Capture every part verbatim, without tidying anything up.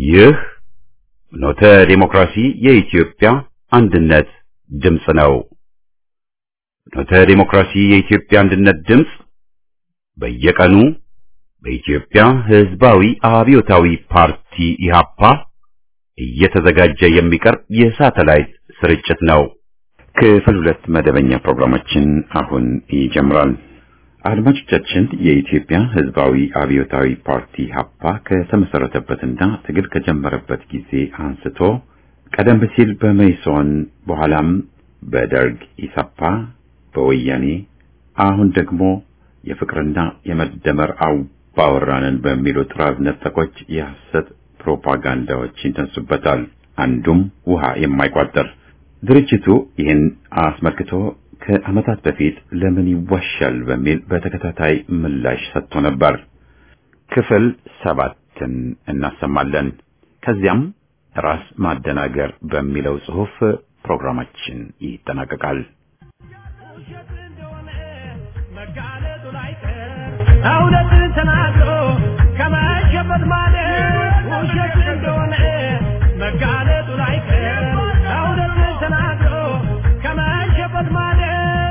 ይህ ኖተ ዲሞክራሲ የኢትዮጵያ አንድነት ድምጽ ነው። ኖተ ዲሞክራሲ የኢትዮጵያ አንድነት ድምጽ በየቀኑ በኢትዮጵያ ሕዝባዊ አብዮታዊ ፓርቲ ኢህአፓ እየተዘጋጀ የሚቀርብ የሳተላይት ስርጭት ነው። ክፍል ሁለት መደበኛ ፕሮግራማችን አሁን ይጀምራል። አድማጮቻችን የኢትዮጵያ ሕዝባዊ አብዮታዊ ፓርቲ ኢህአፓ ከተመሰረተበትና ትግል ከጀመረበት ጊዜ አንስቶ ቀደም ሲል በመይሶን በኋላም በደርግ ኢሰፓ በወያኔ አሁን ደግሞ የፍቅርና የመደመር አባወራንን በሚሉ ጥራዝ ነጠቆች የሐሰት ፕሮፓጋንዳዎች ይነሱበታል። አንዱም ውሃ የማይቋጠር ድርጅቱ ይህን አስመልክቶ ከዓመታት በፊት ለምን ይዋሻል በሚል በተከታታይ ምላሽ ሰጥቶ ነበር። ክፍል ሰባትን እናሰማለን። ከዚያም ራስ ማደናገር በሚለው ጽሑፍ ፕሮግራማችን ይጠናቀቃል። አውነት ተናግሮ ከማሸበት ማለት ውሸት እንደሆነ መጋለጡ ላይቀር አውነት ተናግሮ ከማሸበት ማለት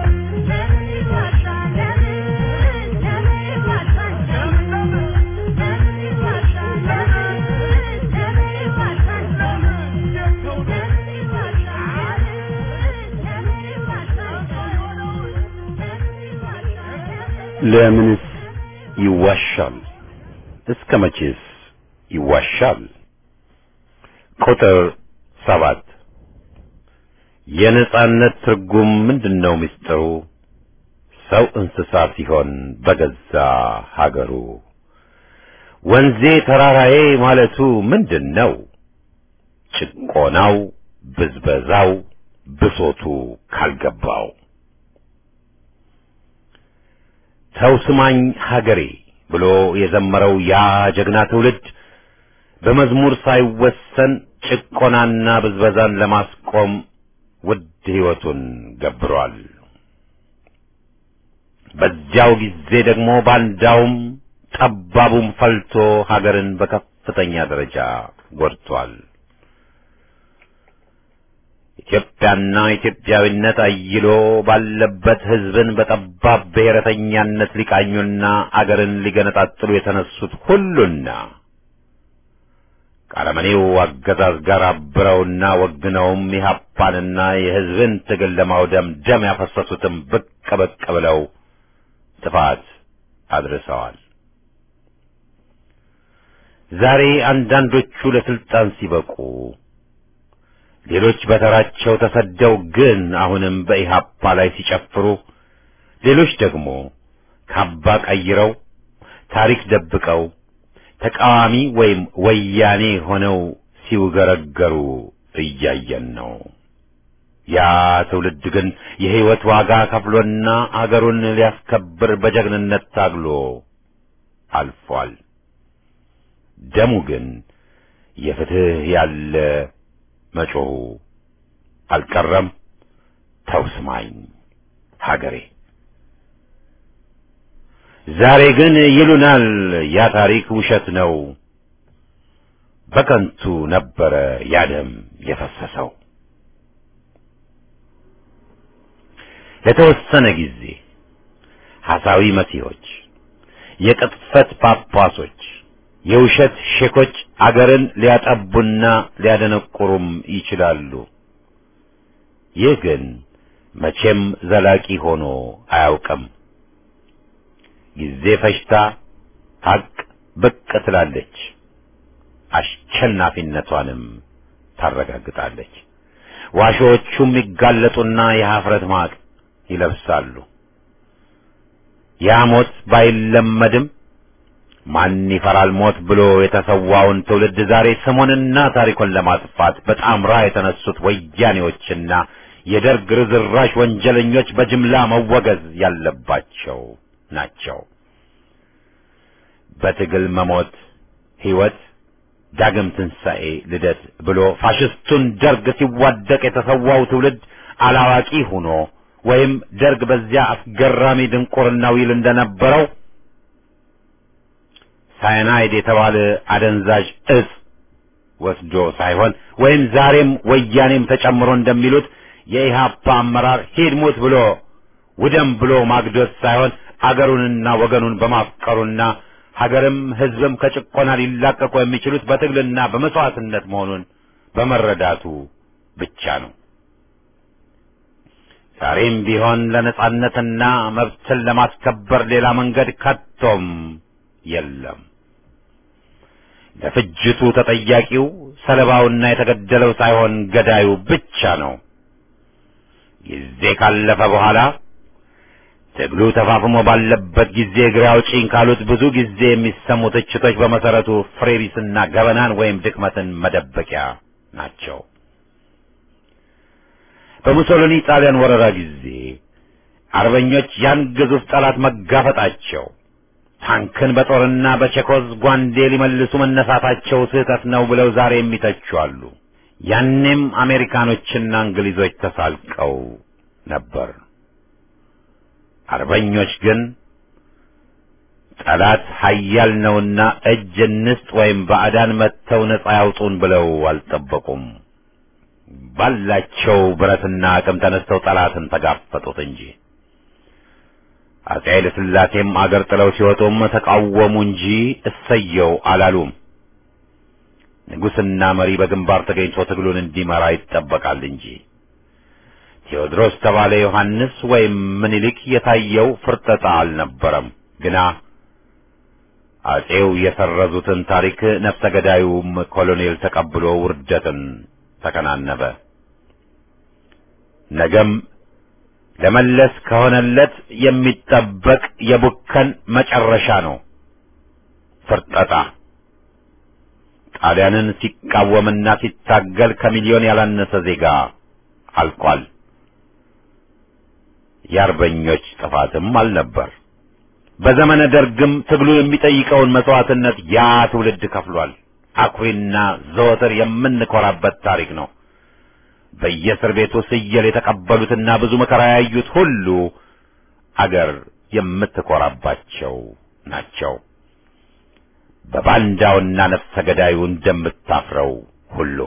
ለምንስ ይዋሻል? እስከ መቼስ ይዋሻል? ቁጥር ሰባት የነጻነት ትርጉም ምንድነው? ምስጢሩ ሰው እንስሳ ሲሆን በገዛ ሀገሩ ወንዜ ተራራዬ ማለቱ ምንድነው? ጭቆናው፣ ብዝበዛው፣ ብሶቱ ካልገባው ሰው ስማኝ ሀገሬ ብሎ የዘመረው ያ ጀግና ትውልድ በመዝሙር ሳይወሰን ጭቆናና ብዝበዛን ለማስቆም ውድ ሕይወቱን ገብሯል። በዚያው ጊዜ ደግሞ ባንዳውም ጠባቡም ፈልቶ ሀገርን በከፍተኛ ደረጃ ጎድቷል። ኢትዮጵያና ኢትዮጵያዊነት አይሎ ባለበት ሕዝብን በጠባብ ብሔረተኛነት ሊቃኙና አገርን ሊገነጣጥሉ የተነሱት ሁሉና ከአረመኔው አገዛዝ ጋር አብረውና ወግነውም ኢህአፓንና የሕዝብን ትግል ለማውደም ደም ያፈሰሱትም ብቅ ብቅ ብለው ጥፋት አድርሰዋል። ዛሬ አንዳንዶቹ ለስልጣን ሲበቁ ሌሎች በተራቸው ተሰደው ግን አሁንም በኢህአፓ ላይ ሲጨፍሩ፣ ሌሎች ደግሞ ካባ ቀይረው ታሪክ ደብቀው ተቃዋሚ ወይም ወያኔ ሆነው ሲውገረገሩ እያየን ነው። ያ ትውልድ ግን የሕይወት ዋጋ ከፍሎና አገሩን ሊያስከብር በጀግንነት ታግሎ አልፏል። ደሙ ግን የፍትህ ያለ መጮሁ አልቀረም። ተው ስማኝ ሀገሬ። ዛሬ ግን ይሉናል ያ ታሪክ ውሸት ነው፣ በከንቱ ነበረ ያ ደም የፈሰሰው። ለተወሰነ ጊዜ ሐሳዊ መሲሖች፣ የቅጥፈት ጳጳሶች፣ የውሸት ሼኮች አገርን ሊያጠቡና ሊያደነቁሩም ይችላሉ። ይህ ግን መቼም ዘላቂ ሆኖ አያውቅም። ጊዜ ፈጅታ ሀቅ ብቅ ትላለች፣ አሸናፊነቷንም ታረጋግጣለች። ዋሾቹም ይጋለጡና የኀፍረት ማቅ ይለብሳሉ። ያ ሞት ባይለመድም ማን ይፈራል ሞት ብሎ የተሰዋውን ትውልድ ዛሬ ስሙንና ታሪኩን ለማጥፋት በጣምራ የተነሱት ወያኔዎችና የደርግ ርዝራሽ ወንጀለኞች በጅምላ መወገዝ ያለባቸው ናቸው። በትግል መሞት ሕይወት፣ ዳግም ትንሣኤ፣ ልደት ብሎ ፋሽስቱን ደርግ ሲዋደቅ የተሰዋው ትውልድ አላዋቂ ሆኖ ወይም ደርግ በዚያ አስገራሚ ድንቁርናው ይል እንደነበረው ሳይናይድ የተባለ አደንዛዥ እጽ ወስዶ ሳይሆን ወይም ዛሬም ወያኔም ተጨምሮ እንደሚሉት የኢህአፓ አመራር ሂድ ሙት ብሎ ውደም ብሎ ማግዶት ሳይሆን አገሩንና ወገኑን በማፍቀሩና ሀገርም ህዝብም ከጭቆና ሊላቀቁ የሚችሉት በትግልና በመስዋዕትነት መሆኑን በመረዳቱ ብቻ ነው። ዛሬም ቢሆን ለነጻነትና መብትን ለማስከበር ሌላ መንገድ ከቶም የለም። ለፍጅቱ ተጠያቂው ሰለባውና የተገደለው ሳይሆን ገዳዩ ብቻ ነው። ጊዜ ካለፈ በኋላ ትግሉ ተፋፍሞ ባለበት ጊዜ እግሬ አውጪኝ ካሉት ብዙ ጊዜ የሚሰሙ ትችቶች በመሰረቱ ፍሬቢስና ገበናን ወይም ድክመትን መደበቂያ ናቸው። በሙሶሊኒ ጣሊያን ወረራ ጊዜ አርበኞች ያን ግዙፍ ጠላት መጋፈጣቸው፣ ታንክን በጦርና በቼኮዝ ጓንዴ ሊመልሱ መነሳታቸው ስህተት ነው ብለው ዛሬ የሚተቹ አሉ። ያኔም አሜሪካኖችና እንግሊዞች ተሳልቀው ነበር። አርበኞች ግን ጠላት ኃያል ነውና እጅ እንስጥ ወይም ባዕዳን መጥተው ነጻ ያውጡን ብለው አልጠበቁም። ባላቸው ብረትና አቅም ተነስተው ጠላትን ተጋፈጡት እንጂ። አፄ ኃይለ ሥላሴም አገር ጥለው ሲወጡም ተቃወሙ እንጂ እሰየው አላሉም። ንጉሥና መሪ በግንባር ተገኝቶ ትግሉን እንዲመራ ይጠበቃል እንጂ። ቴዎድሮስ ተባለ ዮሐንስ ወይም ምኒልክ የታየው ፍርጠጣ አልነበረም። ግና አፄው የሰረዙትን ታሪክ ነፍሰ ገዳዩም ኮሎኔል ተቀብሎ ውርደትን ተከናነበ። ነገም ለመለስ ከሆነለት የሚጠበቅ የቡከን መጨረሻ ነው ፍርጠጣ። ጣሊያንን ሲቃወምና ሲታገል ከሚሊዮን ያላነሰ ዜጋ አልቋል። የአርበኞች ጥፋትም አልነበር። በዘመነ ደርግም ትግሉ የሚጠይቀውን መስዋዕትነት ያ ትውልድ ከፍሏል። አኩሪና ዘወትር የምንኮራበት ታሪክ ነው። በየእስር ቤቱ ስየል የተቀበሉትና ብዙ መከራ ያዩት ሁሉ አገር የምትኮራባቸው ናቸው። በባንዳውና ነፍሰ ገዳዩ እንደምታፍረው ሁሉ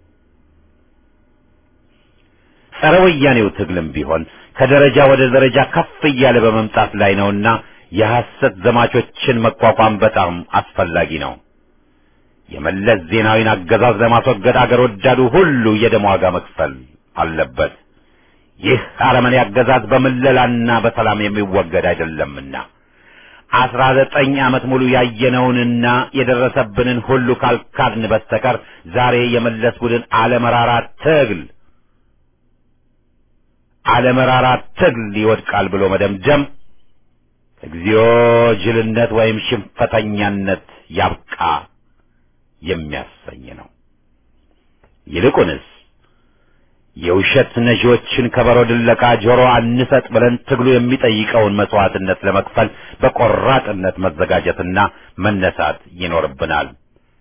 ጸረ ወያኔው ትግልም ቢሆን ከደረጃ ወደ ደረጃ ከፍ እያለ በመምጣት ላይ ነውና የሐሰት ዘማቾችን መቋቋም በጣም አስፈላጊ ነው። የመለስ ዜናዊን አገዛዝ ለማስወገድ አገር ወዳዱ ሁሉ የደም ዋጋ መክፈል አለበት። ይህ አረመኔ አገዛዝ በምለላና በሰላም የሚወገድ አይደለምና አስራ ዘጠኝ ዓመት ሙሉ ያየነውንና የደረሰብንን ሁሉ ካልካድን በስተቀር ዛሬ የመለስ ቡድን አለመራራ ትግል አለመራራ ትግል ይወድቃል ብሎ መደምደም እግዚኦ ጅልነት ወይም ሽንፈተኛነት ያብቃ የሚያሰኝ ነው። ይልቁንስ የውሸት ነጂዎችን ከበሮ ድለቃ ጆሮ አንሰጥ ብለን ትግሉ የሚጠይቀውን መስዋዕትነት ለመክፈል በቆራጥነት መዘጋጀትና መነሳት ይኖርብናል።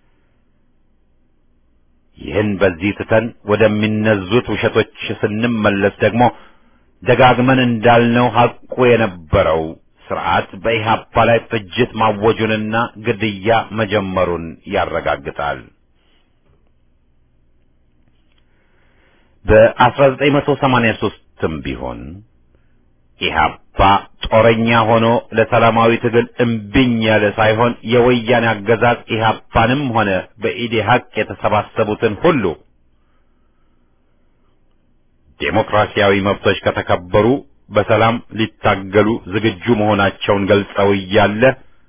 ይህን በዚህ ትተን ወደሚነዙት ውሸቶች ስንመለስ ደግሞ ደጋግመን እንዳልነው ሐቁ የነበረው ስርዓት በኢህአፓ ላይ ፍጅት ማወጁንና ግድያ መጀመሩን ያረጋግጣል። በአስራ ዘጠኝ መቶ ሰማንያ ሦስትም ቢሆን ኢህአፓ ጦረኛ ሆኖ ለሰላማዊ ትግል እምቢኝ ያለ ሳይሆን የወያኔ አገዛዝ ኢህአፓንም ሆነ በኢዴሀቅ የተሰባሰቡትን ሁሉ ዴሞክራሲያዊ መብቶች ከተከበሩ በሰላም ሊታገሉ ዝግጁ መሆናቸውን ገልጸው እያለ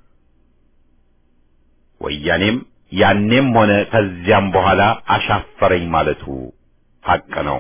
ወያኔም ያኔም ሆነ ከዚያም በኋላ አሻፈረኝ ማለቱ ሐቅ ነው።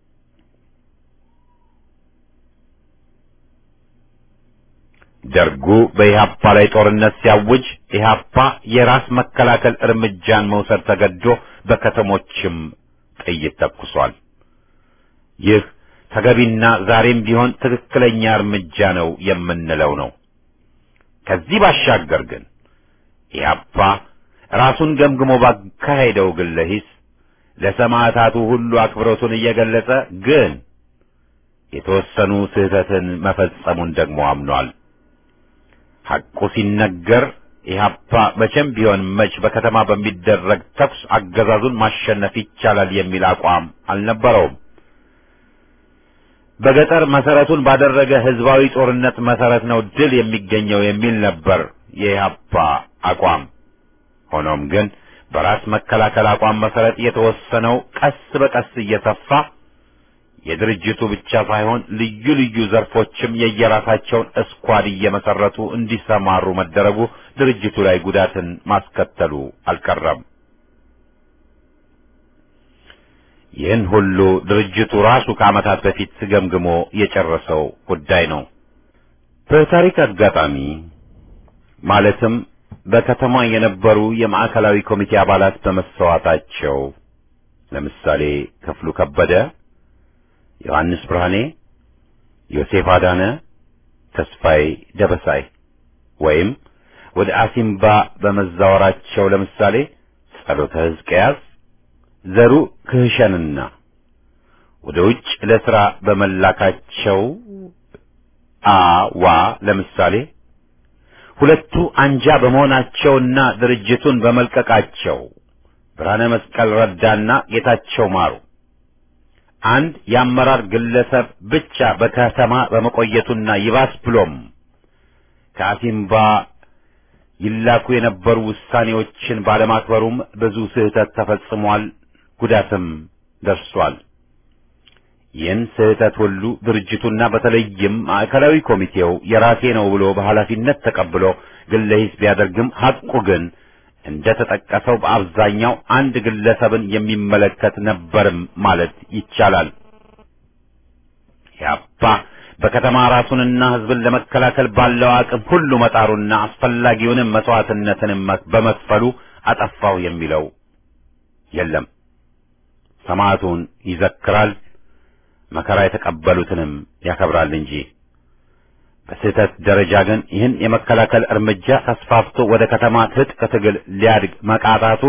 ደርጉ በኢህአፓ ላይ ጦርነት ሲያውጅ ኢህአፓ የራስ መከላከል እርምጃን መውሰድ ተገዶ በከተሞችም ጥይት ተኩሷል። ይህ ተገቢና ዛሬም ቢሆን ትክክለኛ እርምጃ ነው የምንለው ነው። ከዚህ ባሻገር ግን ኢህአፓ ራሱን ገምግሞ ባካሄደው ግለ ሂስ ለሰማዕታቱ ሁሉ አክብሮቱን እየገለጸ ግን የተወሰኑ ስህተትን መፈጸሙን ደግሞ አምኗል። ሐቁ ሲነገር ኢህአፓ መቼም ቢሆን መች በከተማ በሚደረግ ተኩስ አገዛዙን ማሸነፍ ይቻላል የሚል አቋም አልነበረውም። በገጠር መሰረቱን ባደረገ ህዝባዊ ጦርነት መሰረት ነው ድል የሚገኘው የሚል ነበር የኢህአፓ አቋም። ሆኖም ግን በራስ መከላከል አቋም መሰረት የተወሰነው ቀስ በቀስ እየሰፋ የድርጅቱ ብቻ ሳይሆን ልዩ ልዩ ዘርፎችም የየራሳቸውን እስኳድ እየመሰረቱ እንዲሰማሩ መደረጉ ድርጅቱ ላይ ጉዳትን ማስከተሉ አልቀረም። ይህን ሁሉ ድርጅቱ ራሱ ከዓመታት በፊት ገምግሞ የጨረሰው ጉዳይ ነው። በታሪክ አጋጣሚ ማለትም በከተማ የነበሩ የማዕከላዊ ኮሚቴ አባላት በመሰዋታቸው ለምሳሌ ክፍሉ ከበደ፣ ዮሐንስ ብርሃኔ፣ ዮሴፍ አዳነ፣ ተስፋዬ ደበሳይ ወይም ወደ አሲምባ በመዛወራቸው ለምሳሌ ጸሎተ ሕዝቅያስ፣ ዘሩ ክህሸንና ወደ ውጭ ለሥራ በመላካቸው አዋ ለምሳሌ ሁለቱ አንጃ በመሆናቸውና ድርጅቱን በመልቀቃቸው ብርሃነ መስቀል ረዳና ጌታቸው ማሩ አንድ የአመራር ግለሰብ ብቻ በከተማ በመቆየቱና ይባስ ብሎም ከአሲምባ ይላኩ የነበሩ ውሳኔዎችን ባለማክበሩም ብዙ ስህተት ተፈጽሟል፣ ጉዳትም ደርሷል። ይህን ስህተት ሁሉ ድርጅቱና በተለይም ማዕከላዊ ኮሚቴው የራሴ ነው ብሎ በኃላፊነት ተቀብሎ ግለ ሂስ ቢያደርግም ሐቁ ግን እንደ ተጠቀሰው በአብዛኛው አንድ ግለሰብን የሚመለከት ነበርም ማለት ይቻላል። ያባ በከተማ ራሱንና ሕዝብን ለመከላከል ባለው አቅም ሁሉ መጣሩና አስፈላጊውንም መስዋዕትነትንም በመክፈሉ አጠፋው የሚለው የለም። ሰማዕቱን ይዘክራል፣ መከራ የተቀበሉትንም ያከብራል እንጂ። በስህተት ደረጃ ግን ይህን የመከላከል እርምጃ ተስፋፍቶ ወደ ከተማ ትጥቅ ትግል ሊያድግ መቃጣቱ፣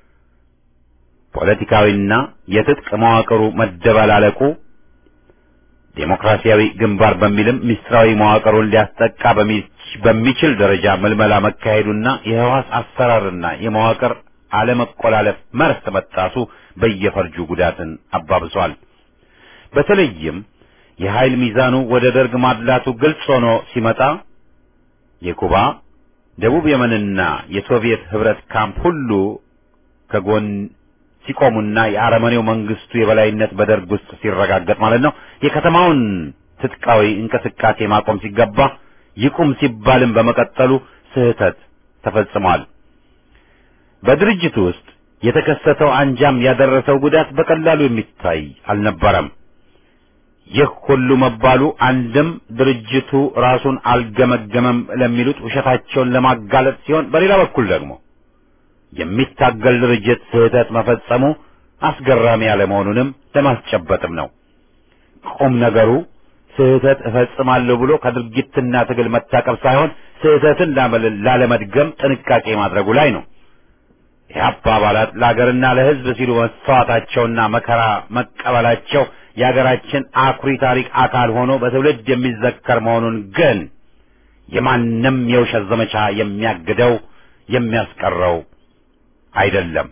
ፖለቲካዊና የትጥቅ መዋቅሩ መደበላለቁ፣ ዴሞክራሲያዊ ግንባር በሚልም ሚስጥራዊ መዋቅሩን ሊያስጠቃ በሚችል ደረጃ መልመላ መካሄዱና የህዋስ አሰራርና የመዋቅር አለመቆላለፍ መርህ መጣሱ በየፈርጁ ጉዳትን አባብሷል። በተለይም የኃይል ሚዛኑ ወደ ደርግ ማድላቱ ግልጽ ሆኖ ሲመጣ የኩባ፣ ደቡብ የመንና የሶቪየት ህብረት ካምፕ ሁሉ ከጎን ሲቆሙና የአረመኔው መንግስቱ የበላይነት በደርግ ውስጥ ሲረጋገጥ ማለት ነው የከተማውን ትጥቃዊ እንቅስቃሴ ማቆም ሲገባ ይቁም ሲባልም በመቀጠሉ ስህተት ተፈጽሟል። በድርጅቱ ውስጥ የተከሰተው አንጃም ያደረሰው ጉዳት በቀላሉ የሚታይ አልነበረም። ይህ ሁሉ መባሉ አንድም ድርጅቱ ራሱን አልገመገመም ለሚሉት ውሸታቸውን ለማጋለጥ ሲሆን፣ በሌላ በኩል ደግሞ የሚታገል ድርጅት ስህተት መፈጸሙ አስገራሚ ያለመሆኑንም ለማስጨበጥም ነው። ቁም ነገሩ ስህተት እፈጽማለሁ ብሎ ከድርጊትና ትግል መታቀብ ሳይሆን ስህተትን ላለመድገም ጥንቃቄ ማድረጉ ላይ ነው። የአባ አባላት ለሀገርና ለሕዝብ ሲሉ መስዋዕታቸውና መከራ መቀበላቸው የሀገራችን አኩሪ ታሪክ አካል ሆኖ በትውልድ የሚዘከር መሆኑን ግን የማንም የውሸት ዘመቻ የሚያግደው የሚያስቀረው አይደለም።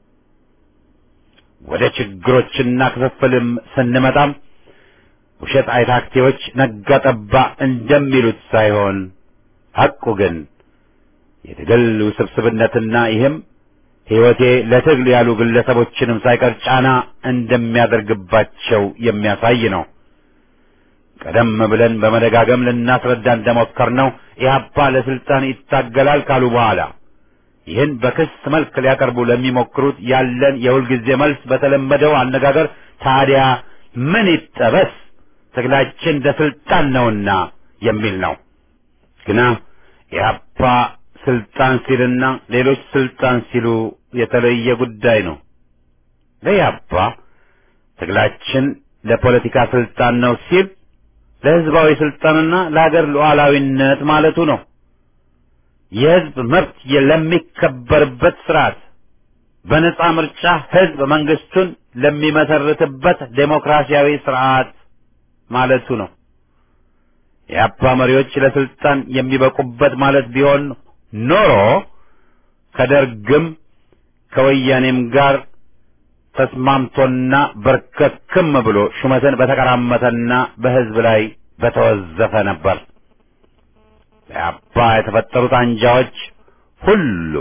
ወደ ችግሮችና ክፍፍልም ስንመጣም ውሸት አይታክቴዎች ነጋጠባ እንደሚሉት ሳይሆን ሐቁ ግን የትግል ውስብስብነትና ይህም ሕይወቴ ለትግል ያሉ ግለሰቦችንም ሳይቀር ጫና እንደሚያደርግባቸው የሚያሳይ ነው። ቀደም ብለን በመደጋገም ልናስረዳ እንደሞከርነው ኢህአፓ ለስልጣን ይታገላል ካሉ በኋላ ይህን በክስ መልክ ሊያቀርቡ ለሚሞክሩት ያለን የሁልጊዜ መልስ በተለመደው አነጋገር ታዲያ ምን ይጠበስ ትግላችን ለስልጣን ነውና የሚል ነው። ግና ኢህአፓ ስልጣን ሲልና ሌሎች ስልጣን ሲሉ የተለየ ጉዳይ ነው። ለኢህአፓ ትግላችን ለፖለቲካ ስልጣን ነው ሲል ለህዝባዊ ስልጣንና ለሀገር ሉዓላዊነት ማለቱ ነው። የህዝብ መብት ለሚከበርበት ስርዓት፣ በነጻ ምርጫ ህዝብ መንግስቱን ለሚመሰርትበት ዴሞክራሲያዊ ስርዓት ማለቱ ነው። የአፓ መሪዎች ለስልጣን የሚበቁበት ማለት ቢሆን ኖሮ ከደርግም ከወያኔም ጋር ተስማምቶና በርከክም ብሎ ሹመትን በተቀራመተና በሕዝብ ላይ በተወዘፈ ነበር። በኢህአፓ የተፈጠሩት አንጃዎች ሁሉ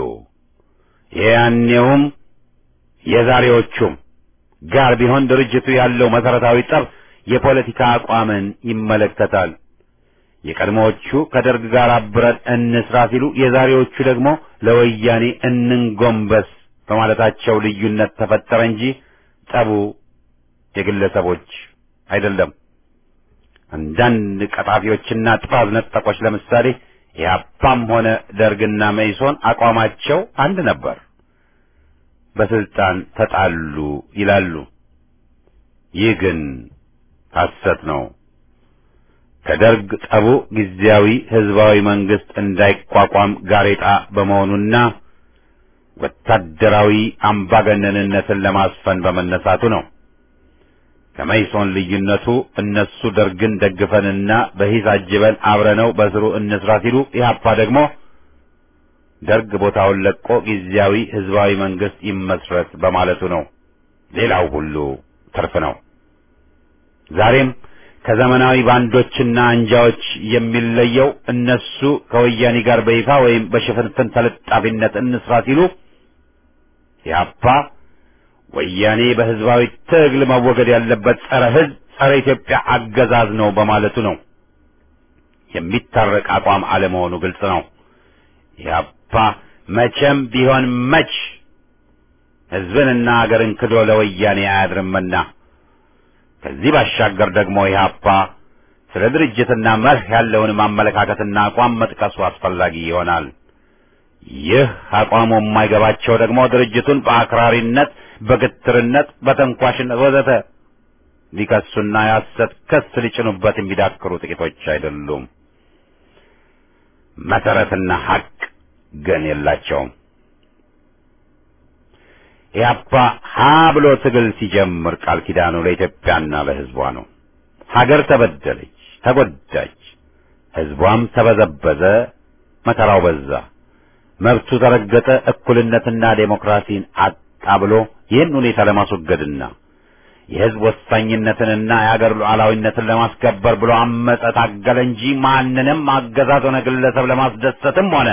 የያኔውም የዛሬዎቹም ጋር ቢሆን ድርጅቱ ያለው መሰረታዊ ጠብ የፖለቲካ አቋምን ይመለከታል። የቀድሞዎቹ ከደርግ ጋር አብረን እንስራ ሲሉ፣ የዛሬዎቹ ደግሞ ለወያኔ እንንጎንበስ በማለታቸው ልዩነት ተፈጠረ እንጂ ጠቡ የግለሰቦች አይደለም። አንዳንድ ቀጣፊዎችና ጥራዝ ነጠቆች ለምሳሌ ኢህአፓም ሆነ ደርግና መኢሶን አቋማቸው አንድ ነበር፣ በስልጣን ተጣሉ ይላሉ። ይህ ግን ሐሰት ነው። ከደርግ ጠቡ ጊዜያዊ ህዝባዊ መንግስት እንዳይቋቋም ጋሬጣ በመሆኑና ወታደራዊ አምባገነንነትን ለማስፈን በመነሳቱ ነው። ከመኢሶን ልዩነቱ እነሱ ደርግን ደግፈንና በሂስ አጅበን አብረነው በስሩ እንስራ ሲሉ፣ ኢህአፓ ደግሞ ደርግ ቦታውን ለቆ ጊዜያዊ ህዝባዊ መንግስት ይመስረት በማለቱ ነው። ሌላው ሁሉ ትርፍ ነው። ዛሬም ከዘመናዊ ባንዶችና አንጃዎች የሚለየው እነሱ ከወያኔ ጋር በይፋ ወይም በሽፍንፍን ተለጣፊነት እንስራ ሲሉ፣ ኢህአፓ ወያኔ በህዝባዊ ትግል መወገድ ያለበት ጸረ ህዝብ ጸረ ኢትዮጵያ አገዛዝ ነው በማለቱ ነው። የሚታረቅ አቋም አለመሆኑ ግልጽ ነው። ኢህአፓ መቼም ቢሆን መች ህዝብንና አገርን ክዶ ለወያኔ አያድርምና። ከዚህ ባሻገር ደግሞ ኢህአፓ ስለ ድርጅትና መርህ ያለውን ማመለካከትና አቋም መጥቀሱ አስፈላጊ ይሆናል። ይህ አቋሙ የማይገባቸው ደግሞ ድርጅቱን በአክራሪነት፣ በግትርነት፣ በተንኳሽነት ወዘተ ሊከሱና የሐሰት ክስ ሊጭኑበት የሚዳክሩ ጥቂቶች አይደሉም። መሰረትና ሐቅ ግን የላቸውም። ኢህአፓ ሀ ብሎ ትግል ሲጀምር ቃል ኪዳኑ ለኢትዮጵያና ለህዝቧ ነው። ሀገር ተበደለች፣ ተጎዳች፣ ህዝቧም ተበዘበዘ፣ መከራው በዛ፣ መብቱ ተረገጠ፣ እኩልነትና ዴሞክራሲን አጣ ብሎ ይህን ሁኔታ ለማስወገድና የህዝብ ወሳኝነትንና የሀገር ሉዓላዊነትን ለማስከበር ብሎ አመፀ፣ ታገለ እንጂ ማንንም አገዛዝ ሆነ ግለሰብ ለማስደሰትም ሆነ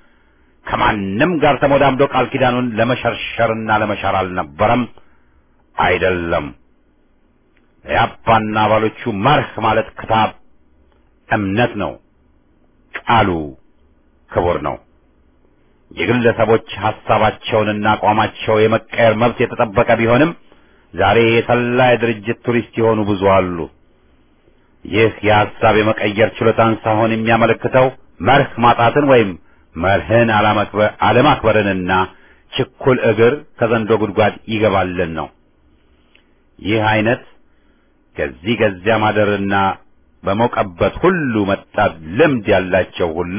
ከማንም ጋር ተሞዳምዶ ቃል ኪዳኑን ለመሸርሸርና ለመሻር አልነበረም፣ አይደለም። ኢህአፓና አባሎቹ መርህ ማለት ክታብ እምነት ነው። ቃሉ ክቡር ነው። የግለሰቦች ሐሳባቸውንና አቋማቸው የመቀየር መብት የተጠበቀ ቢሆንም ዛሬ የሰላ የድርጅት ቱሪስት የሆኑ ብዙ አሉ። ይህ የሐሳብ የመቀየር ችሎታን ሳይሆን የሚያመለክተው መርህ ማጣትን ወይም መርህን አለማክበርንና ችኩል እግር ከዘንዶ ጉድጓድ ይገባልን ነው። ይህ አይነት ከዚህ ከዚያ ማደርና በመውቀበት ሁሉ መጣት ልምድ ያላቸው ሁሉ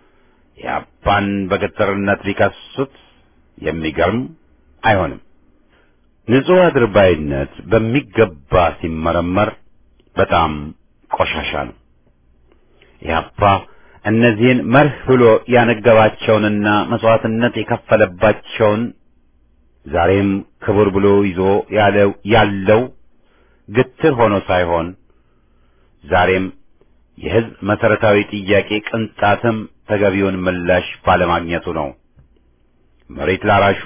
ኢህአፓን በግትርነት ሊከሱት የሚገርም አይሆንም። ንጹሕ አድርባይነት በሚገባ ሲመረመር በጣም ቆሻሻ ነው። ኢህአፓ እነዚህን መርህ ብሎ ያነገባቸውንና መስዋዕትነት የከፈለባቸውን ዛሬም ክቡር ብሎ ይዞ ያለው ያለው ግትር ሆኖ ሳይሆን ዛሬም የህዝብ መሰረታዊ ጥያቄ ቅንጣትም ተገቢውን ምላሽ ባለማግኘቱ ነው። መሬት ላራሹ፣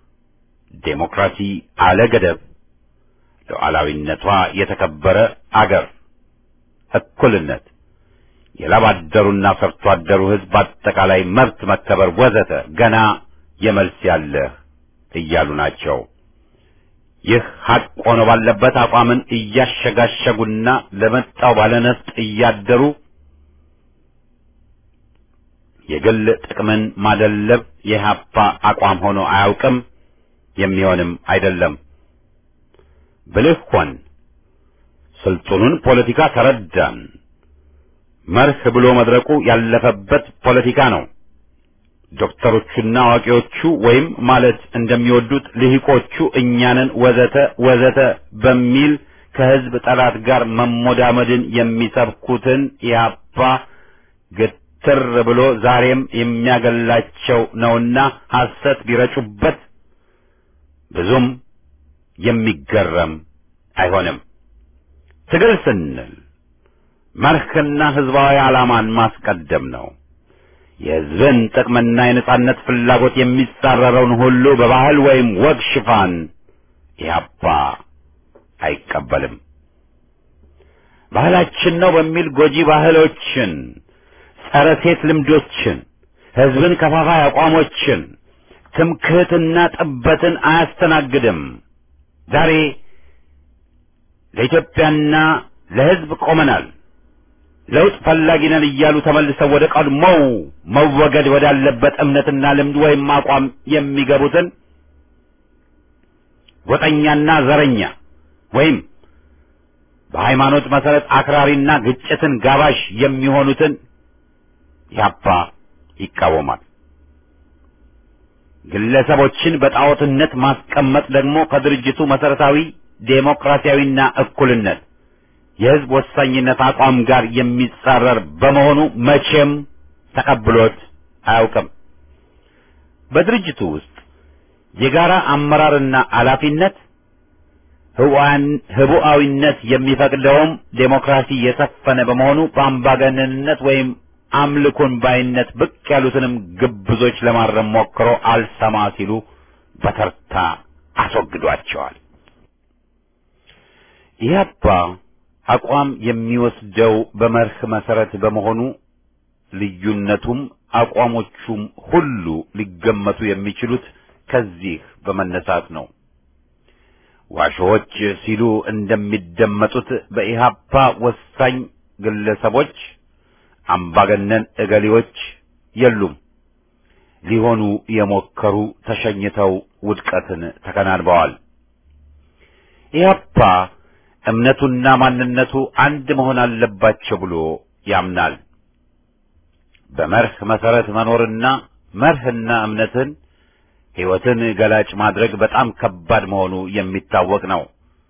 ዴሞክራሲ አለገደብ፣ ሉዓላዊነቷ የተከበረ አገር፣ እኩልነት፣ የላባደሩና ሰርቶ አደሩ ህዝብ አጠቃላይ መብት መከበር ወዘተ ገና የመልስ ያለህ እያሉ ናቸው። ይህ ሐቅ ሆኖ ባለበት አቋምን እያሸጋሸጉና ለመጣው ባለነፍጥ እያደሩ የግል ጥቅምን ማደለብ የኢህአፓ አቋም ሆኖ አያውቅም፣ የሚሆንም አይደለም። ብልህ ሆን፣ ስልጡኑን ፖለቲካ ተረዳን። መርህ ብሎ መድረቁ ያለፈበት ፖለቲካ ነው። ዶክተሮቹና አዋቂዎቹ ወይም ማለት እንደሚወዱት ልሂቆቹ እኛንን ወዘተ ወዘተ በሚል ከህዝብ ጠላት ጋር መሞዳመድን የሚሰብኩትን ኢህአፓ ግትር ብሎ ዛሬም የሚያገላቸው ነውና ሐሰት ቢረጩበት ብዙም የሚገረም አይሆንም። ትግል ስንል መርህና ህዝባዊ ዓላማን ማስቀደም ነው። የህዝብን ጥቅምና የነጻነት ፍላጎት የሚጻረረውን ሁሉ በባህል ወይም ወግ ሽፋን ኢህአፓ አይቀበልም። ባህላችን ነው በሚል ጎጂ ባህሎችን፣ ጸረ ሴት ልምዶችን፣ ህዝብን ከፋፋይ አቋሞችን፣ ትምክህትና ጥበትን አያስተናግድም። ዛሬ ለኢትዮጵያና ለህዝብ ቆመናል፣ ለውጥ ፈላጊ ነን እያሉ ተመልሰው ወደ ቀድሞው መወገድ ወዳለበት እምነትና ልምድ ወይም አቋም የሚገቡትን ጎጠኛና ዘረኛ ወይም በሃይማኖት መሰረት አክራሪና ግጭትን ጋባዥ የሚሆኑትን ኢህአፓ ይቃወማል። ግለሰቦችን በጣዖትነት ማስቀመጥ ደግሞ ከድርጅቱ መሰረታዊ ዴሞክራሲያዊና እኩልነት የህዝብ ወሳኝነት አቋም ጋር የሚጻረር በመሆኑ መቼም ተቀብሎት አያውቅም። በድርጅቱ ውስጥ የጋራ አመራርና ኃላፊነት ህቡዓዊነት የሚፈቅደውም ዴሞክራሲ የሰፈነ በመሆኑ በአምባገነንነት ወይም አምልኮን ባይነት ብቅ ያሉትንም ግብዞች ለማረም ሞክሮ አልሰማ ሲሉ በተርታ አስወግዷቸዋል። ኢህአፓ አቋም የሚወስደው በመርህ መሰረት በመሆኑ ልዩነቱም አቋሞቹም ሁሉ ሊገመቱ የሚችሉት ከዚህ በመነሳት ነው። ዋሾች ሲሉ እንደሚደመጡት በኢህአፓ ወሳኝ ግለሰቦች፣ አምባገነን እገሌዎች የሉም። ሊሆኑ የሞከሩ ተሸኝተው ውድቀትን ተከናንበዋል። ኢህአፓ እምነቱና ማንነቱ አንድ መሆን አለባቸው ብሎ ያምናል። በመርህ መሰረት መኖርና መርህና እምነትን ሕይወትን ገላጭ ማድረግ በጣም ከባድ መሆኑ የሚታወቅ ነው።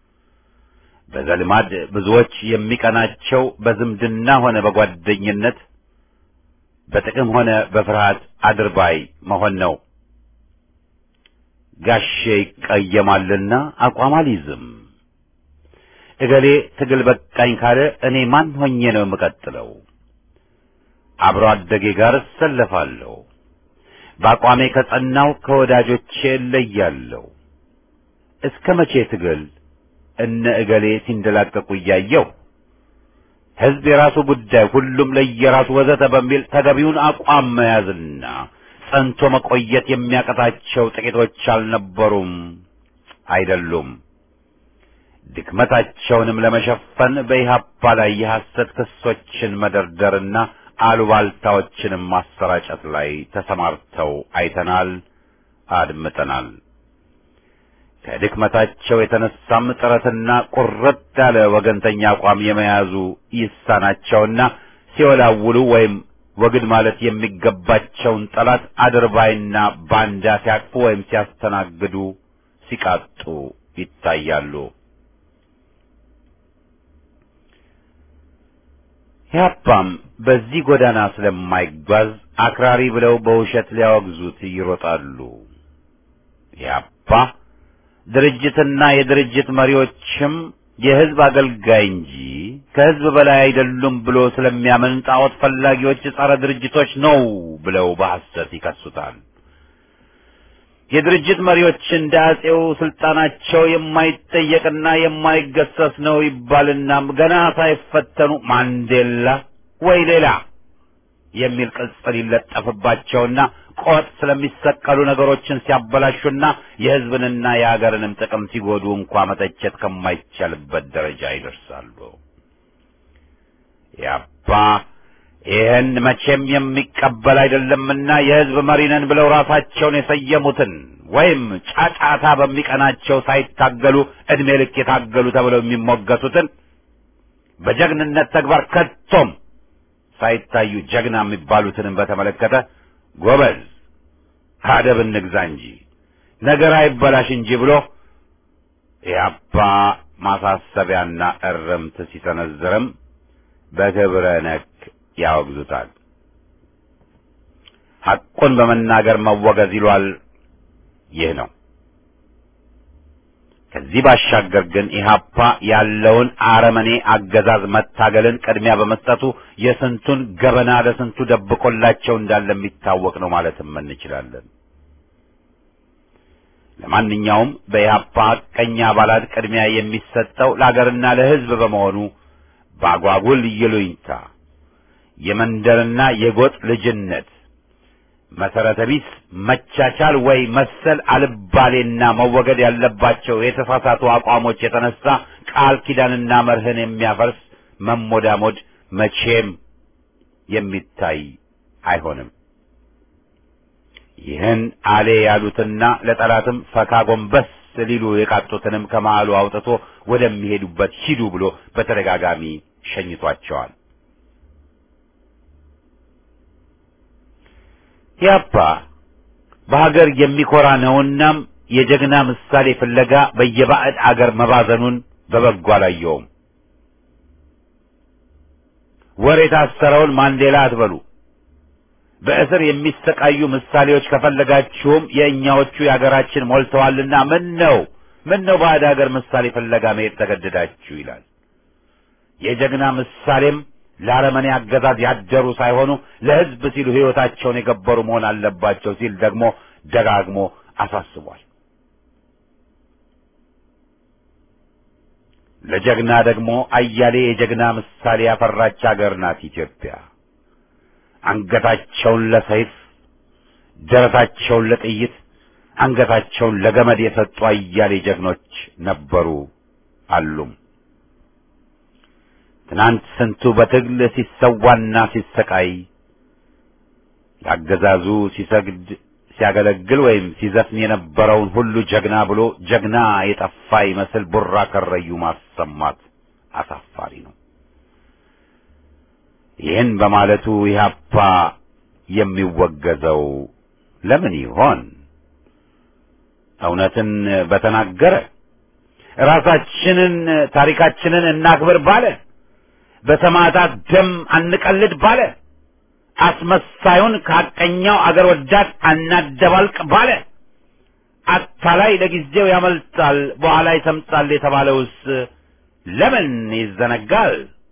በዘልማድ ብዙዎች የሚቀናቸው በዝምድና ሆነ በጓደኝነት፣ በጥቅም ሆነ በፍርሃት አድርባይ መሆን ነው። ጋሼ ይቀየማልና አቋም አልይዝም፣ እገሌ ትግል በቃኝ ካለ እኔ ማን ሆኜ ነው የምቀጥለው? አብሮ አደጌ ጋር እሰለፋለሁ፣ በአቋሜ ከጸናው ከወዳጆቼ እለያለሁ። እስከ መቼ ትግል እነ እገሌ ሲንደላቀቁ እያየሁ? ሕዝብ የራሱ ጉዳይ፣ ሁሉም ለየራሱ ወዘተ በሚል ተገቢውን አቋም መያዝና ጸንቶ መቆየት የሚያቀታቸው ጥቂቶች አልነበሩም፣ አይደሉም። ድክመታቸውንም ለመሸፈን በኢህአፓ ላይ የሐሰት ክሶችን መደርደርና አሉባልታዎችንም ማሰራጨት ላይ ተሰማርተው አይተናል፣ አድምጠናል። ከድክመታቸው የተነሳም ጥረትና ቁርጥ ያለ ወገንተኛ አቋም የመያዙ ይሳናቸውና ሲወላውሉ ወይም ወግድ ማለት የሚገባቸውን ጠላት አድርባይና ባንዳ ሲያቅፉ ወይም ሲያስተናግዱ ሲቃጡ ይታያሉ። ኢህአፓም በዚህ ጎዳና ስለማይጓዝ አክራሪ ብለው በውሸት ሊያወግዙት ይሮጣሉ። ኢህአፓ ድርጅትና የድርጅት መሪዎችም የህዝብ አገልጋይ እንጂ ከህዝብ በላይ አይደሉም ብሎ ስለሚያምን ጣዖት ፈላጊዎች ጸረ ድርጅቶች ነው ብለው በሐሰት ይከሱታል። የድርጅት መሪዎች እንደ አጼው ስልጣናቸው የማይጠየቅና የማይገሰስ ነው ይባልና ገና ሳይፈተኑ ማንዴላ ወይ ሌላ የሚል ቅጽል ይለጠፍባቸውና ቆጥ ስለሚሰቀሉ ነገሮችን ሲያበላሹና የህዝብንና የሀገርንም ጥቅም ሲጎዱ እንኳ መተቸት ከማይቻልበት ደረጃ ይደርሳሉ። ያባ ይህን መቼም የሚቀበል አይደለምና የህዝብ መሪ ነን ብለው ራሳቸውን የሰየሙትን ወይም ጫጫታ በሚቀናቸው ሳይታገሉ እድሜ ልክ የታገሉ ተብለው የሚሞገቱትን በጀግንነት ተግባር ከቶም ሳይታዩ ጀግና የሚባሉትንም በተመለከተ ጎበዝ አደብ እንግዛ እንጂ ነገር አይበላሽ እንጂ ብሎ ኢህአፓ ማሳሰቢያና እርምት ሲሰነዝርም በክብረ ነክ ያወግዙታል። ሐቁን በመናገር መወገዝ ይሏል። ይህ ነው። ከዚህ ባሻገር ግን ኢህአፓ ያለውን አረመኔ አገዛዝ መታገልን ቅድሚያ በመስጠቱ የስንቱን ገበና ለስንቱ ደብቆላቸው እንዳለ የሚታወቅ ነው ማለትም እንችላለን። ለማንኛውም በኢህአፓ ሐቀኛ አባላት ቅድሚያ የሚሰጠው ለአገርና ለሕዝብ በመሆኑ ባጓጉል ይሉኝታ የመንደርና የጎጥ ልጅነት መሰረተ ቢስ መቻቻል ወይ መሰል አልባሌና መወገድ ያለባቸው የተሳሳቱ አቋሞች የተነሳ ቃል ኪዳንና መርህን የሚያፈርስ መሞዳሞድ መቼም የሚታይ አይሆንም። ይህን አሌ ያሉትና ለጠላትም ፈካ ጎንበስ ሊሉ የቃጡትንም ከመሃሉ አውጥቶ ወደሚሄዱበት ሂዱ ብሎ በተደጋጋሚ ሸኝቷቸዋል። ኢህአፓ በሀገር የሚኮራ ነውናም የጀግና ምሳሌ ፍለጋ በየባዕድ አገር መባዘኑን በበጎ አላየውም። ወር የታሰረውን ማንዴላ አትበሉ። በእስር የሚሰቃዩ ምሳሌዎች ከፈለጋችሁም የእኛዎቹ የአገራችን ሞልተዋልና ምን ነው ምን ነው ባዕድ አገር ምሳሌ ፍለጋ መሄድ ተገደዳችሁ ይላል። የጀግና ምሳሌም ለአረመኔ አገዛዝ ያደሩ ሳይሆኑ ለሕዝብ ሲሉ ሕይወታቸውን የገበሩ መሆን አለባቸው ሲል ደግሞ ደጋግሞ አሳስቧል። ለጀግና ደግሞ አያሌ የጀግና ምሳሌ ያፈራች አገር ናት ኢትዮጵያ። አንገታቸውን ለሰይፍ ደረታቸውን ለጥይት አንገታቸውን ለገመድ የሰጡ አያሌ ጀግኖች ነበሩ አሉም። ትናንት ስንቱ በትግል ሲሰዋና ሲሰቃይ ያገዛዙ ሲሰግድ ሲያገለግል ወይም ሲዘፍን የነበረውን ሁሉ ጀግና ብሎ ጀግና የጠፋ ይመስል ቡራ ከረዩ ማሰማት አሳፋሪ ነው። ይህን በማለቱ ኢህአፓ የሚወገዘው ለምን ይሆን? እውነትን በተናገረ ራሳችንን ታሪካችንን እናክብር ባለ በሰማዕታት ደም አንቀልድ ባለ አስመሳዩን ከሐቀኛው አገር ወዳድ አናደባልቅ ባለ አታላይ ለጊዜው ያመልጣል በኋላ ይሰምጣል የተባለውስ ለምን ይዘነጋል?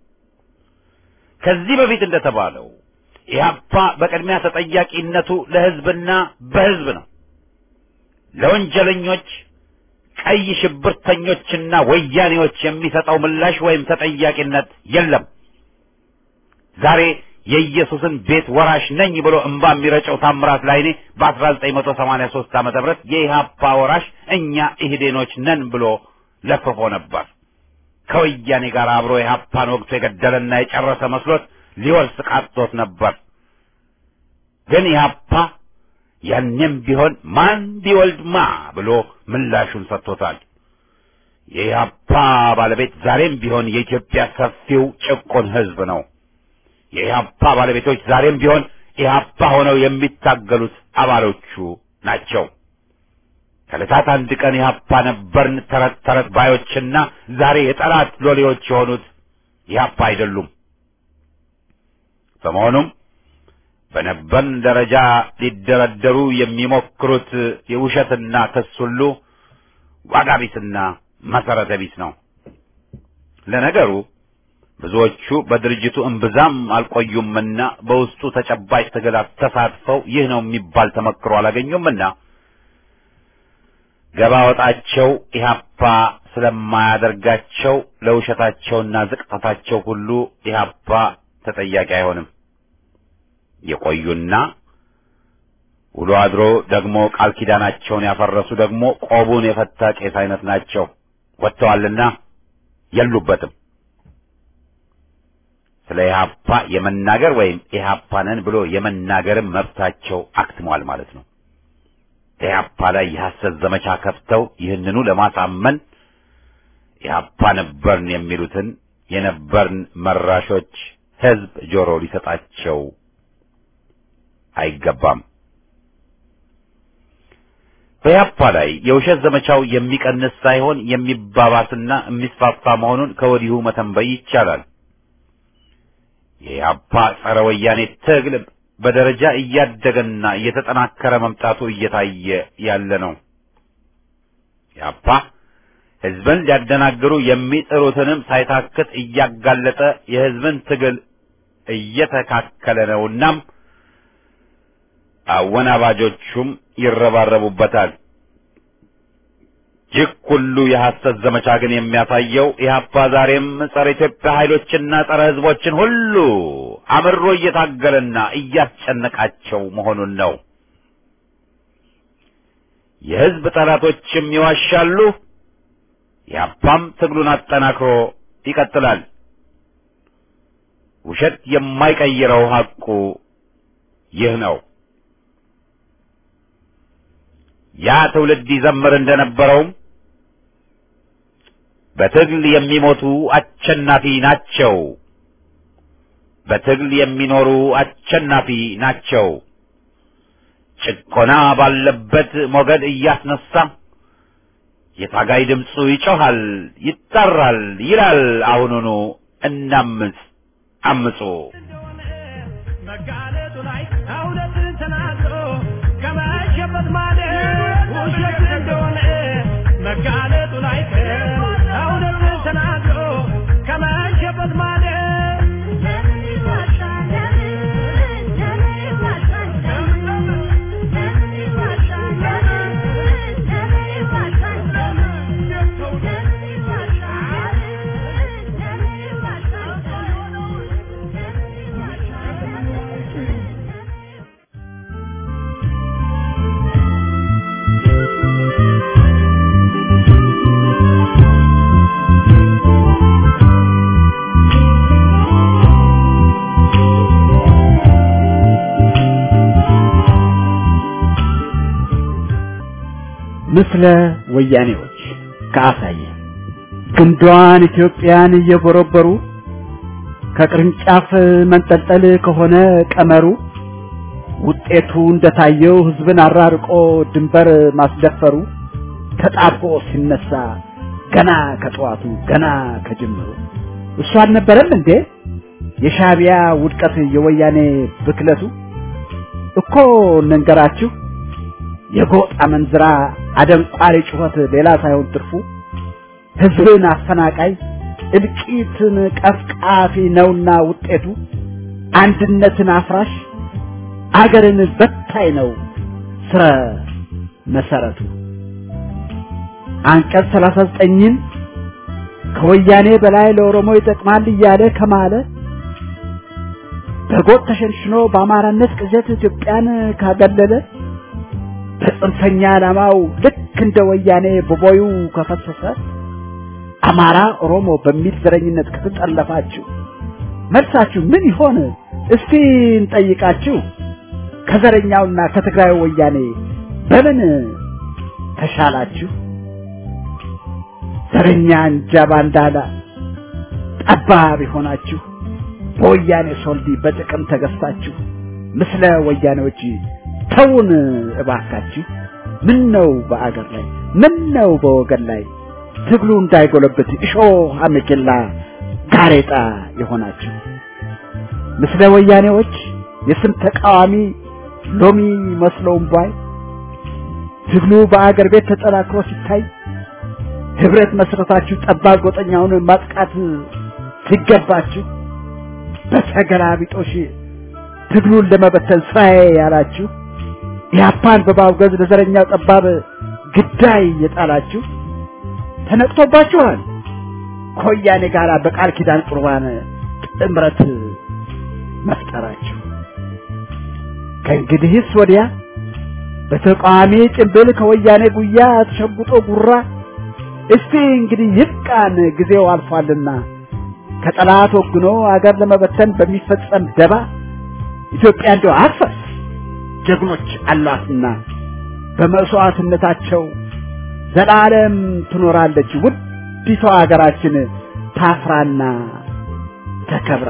ከዚህ በፊት እንደተባለው ኢህአፓ በቅድሚያ ተጠያቂነቱ ለሕዝብና በሕዝብ ነው። ለወንጀለኞች ቀይ ሽብርተኞችና ወያኔዎች የሚሰጠው ምላሽ ወይም ተጠያቂነት የለም። ዛሬ የኢየሱስን ቤት ወራሽ ነኝ ብሎ እንባ የሚረጨው ታምራት ላይኔ በአስራ ዘጠኝ መቶ ሰማንያ ሦስት ዓመተ ምህረት የኢህአፓ ወራሽ እኛ ኢህዴኖች ነን ብሎ ለፍፎ ነበር። ከወያኔ ጋር አብሮ ኢህአፓን ወቅቱ የገደለና የጨረሰ መስሎት ሊወርስ ቃጥቶት ነበር። ግን ኢህአፓ ያንም ቢሆን ማን ቢወልድ ማ ብሎ ምላሹን ሰጥቶታል። የኢህአፓ ባለቤት ዛሬም ቢሆን የኢትዮጵያ ሰፊው ጭቁን ሕዝብ ነው። የኢህአፓ ባለቤቶች ዛሬም ቢሆን ኢህአፓ ሆነው የሚታገሉት አባሎቹ ናቸው። ከዕለታት አንድ ቀን ኢህአፓ ነበርን ተረት ተረት ባዮችና ዛሬ የጠላት ሎሌዎች የሆኑት ኢህአፓ አይደሉም። በመሆኑም በነበርን ደረጃ ሊደረደሩ የሚሞክሩት የውሸትና ክስ ሁሉ ዋጋ ቢስና መሰረተ ቢስ ነው። ለነገሩ ብዙዎቹ በድርጅቱ እምብዛም አልቆዩምና በውስጡ ተጨባጭ ትግል ተሳትፈው ይህ ነው የሚባል ተመክሮ አላገኙምና ገባ ወጣቸው ኢህአፓ ስለማያደርጋቸው ለውሸታቸውና ዝቅጠታቸው ሁሉ ኢህአፓ ተጠያቂ አይሆንም። የቆዩና ውሎ አድሮ ደግሞ ቃል ኪዳናቸውን ያፈረሱ ደግሞ ቆቡን የፈታ ቄስ አይነት ናቸው። ወጥተዋልና የሉበትም። ስለ ኢህአፓ የመናገር ወይም ኢህአፓንን ብሎ የመናገርም መብታቸው አክትሟል ማለት ነው። ኢህአፓ ላይ የሐሰት ዘመቻ ከፍተው ይህንኑ ለማሳመን ኢህአፓ ነበርን የሚሉትን የነበርን መራሾች ሕዝብ ጆሮ ሊሰጣቸው አይገባም። በኢህአፓ ላይ የውሸት ዘመቻው የሚቀንስ ሳይሆን የሚባባስና የሚስፋፋ መሆኑን ከወዲሁ መተንበይ ይቻላል። የኢህአፓ ጸረ ወያኔ ትግል በደረጃ እያደገና እየተጠናከረ መምጣቱ እየታየ ያለ ነው። ያፓ ህዝብን ሊያደናግሩ የሚጥሩትንም ሳይታክት እያጋለጠ የህዝብን ትግል እየተካከለ ነውና አወናባጆቹም ይረባረቡበታል። ይህ ሁሉ የሐሰት ዘመቻ ግን የሚያሳየው ኢህአፓ ዛሬም ጸረ ኢትዮጵያ ኃይሎችና ጸረ ህዝቦችን ሁሉ አምሮ እየታገለና እያስጨነቃቸው መሆኑን ነው። የህዝብ ጠላቶችም ይዋሻሉ። ኢህአፓም ትግሉን አጠናክሮ ይቀጥላል። ውሸት የማይቀይረው ሐቁ ይህ ነው። ያ ትውልድ ይዘምር እንደነበረውም በትግል የሚሞቱ አሸናፊ ናቸው፣ በትግል የሚኖሩ አሸናፊ ናቸው። ጭቆና ባለበት ሞገድ እያስነሳ የታጋይ ድምፁ ይጮሃል፣ ይጣራል፣ ይላል አሁኑኑ እናምጽ አምጹ። መጋለጡ ላይ እውነትን ተናግሮ ከመሸበት ማለት ውሸት እንደሆነ መጋለጡ ላይ እውነትን ተናግሮ ከመሸበት ማለት ምስለ ወያኔዎች ከአሳየ ግንዷን ኢትዮጵያን እየጎረበሩ ከቅርንጫፍ መንጠልጠል ከሆነ ቀመሩ ውጤቱ እንደታየው ህዝብን አራርቆ ድንበር ማስደፈሩ ተጣብቆ ሲነሳ ገና ከጧቱ ገና ከጅምሩ እሱ አልነበረም እንዴ የሻቢያ ውድቀት የወያኔ ብክለቱ እኮ እንንገራችሁ የጎጥ አመንዝራ አደንቋሪ ጩኸት ሌላ ሳይሆን ትርፉ ህዝብን አፈናቃይ እልቂትን ቀፍቃፊ ነውና ውጤቱ አንድነትን አፍራሽ አገርን በታይ ነው ስረ መሰረቱ። አንቀጽ ሰላሳ ዘጠኝን ከወያኔ በላይ ለኦሮሞ ይጠቅማል እያለ ከማለ በጎጥ ተሸንሽኖ በአማራነት ቅዠት ኢትዮጵያን ካገለለ በጽንፈኛ ዓላማው ልክ እንደ ወያኔ በቦዩ ከፈሰሰ አማራ ኦሮሞ በሚል ዘረኝነት ከተጠለፋችሁ መልሳችሁ ምን ይሆን እስቲ እንጠይቃችሁ። ከዘረኛውና ከትግራይ ወያኔ በምን ተሻላችሁ? ዘረኛ እንጃ ባንዳላ ጠባብ ሆናችሁ በወያኔ ሶልዲ በጥቅም ተገዝታችሁ ምስለ ወያኔዎች ተውን እባካችሁ። ምን ነው በአገር ላይ ምን ነው በወገን ላይ ትግሉ እንዳይጎለብት እሾህ አመኬላ ጋሬጣ የሆናችሁ ምስለ ወያኔዎች የስም ተቃዋሚ ሎሚ መስለውም ባይ ትግሉ በአገር ቤት ተጠናክሮ ሲታይ ህብረት መስረታችሁ ጠባብ ጎጠኛውን ማጥቃት ሲገባችሁ በተገላቢጦሽ ትግሉን ለመበተን ስራዬ ያላችሁ ያፓን በማውገዝ ለዘረኛው ጠባብ ግዳይ የጣላችሁ ተነቅቶባችኋል። ከወያኔ ጋር በቃል ኪዳን ቁርባን ጥምረት መፍጠራችሁ ከእንግዲህስ ወዲያ በተቃዋሚ ጭንብል ከወያኔ ጉያ ተሸጉጦ ጉራ እስቲ እንግዲህ ይብቃን ጊዜው አልፏልና ከጠላት ወግኖ አገር ለመበተን በሚፈጸም ደባ ኢትዮጵያ እንደው አፈስ ጀግኖች አሏትና በመስዋዕትነታቸው ዘላለም ትኖራለች ውዲቷ ሀገራችን ታፍራና ተከብራ።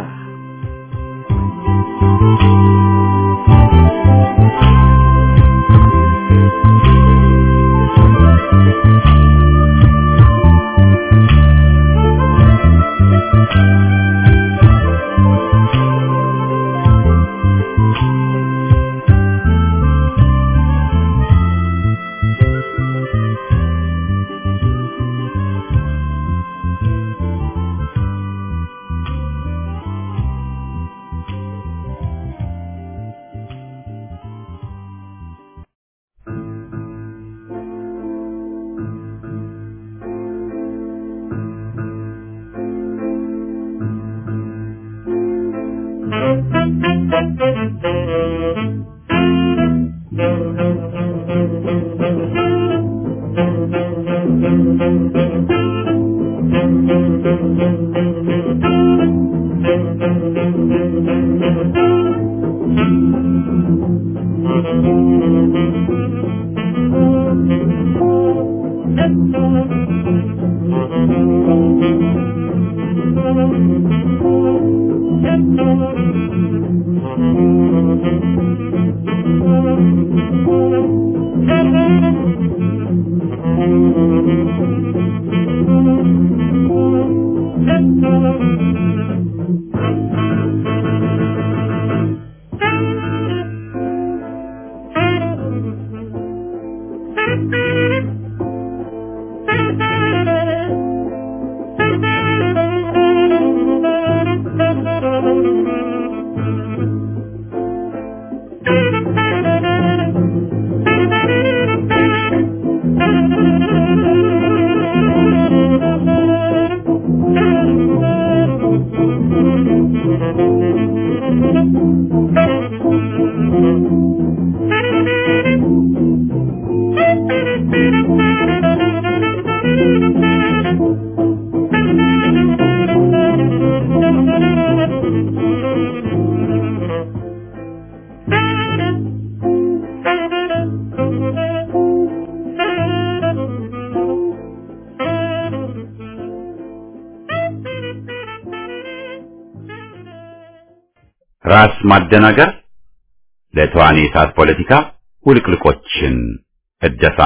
ራስ ማደናገር ለተዋኔ ሰዓት ፖለቲካ ውልቅልቆችን እደሳ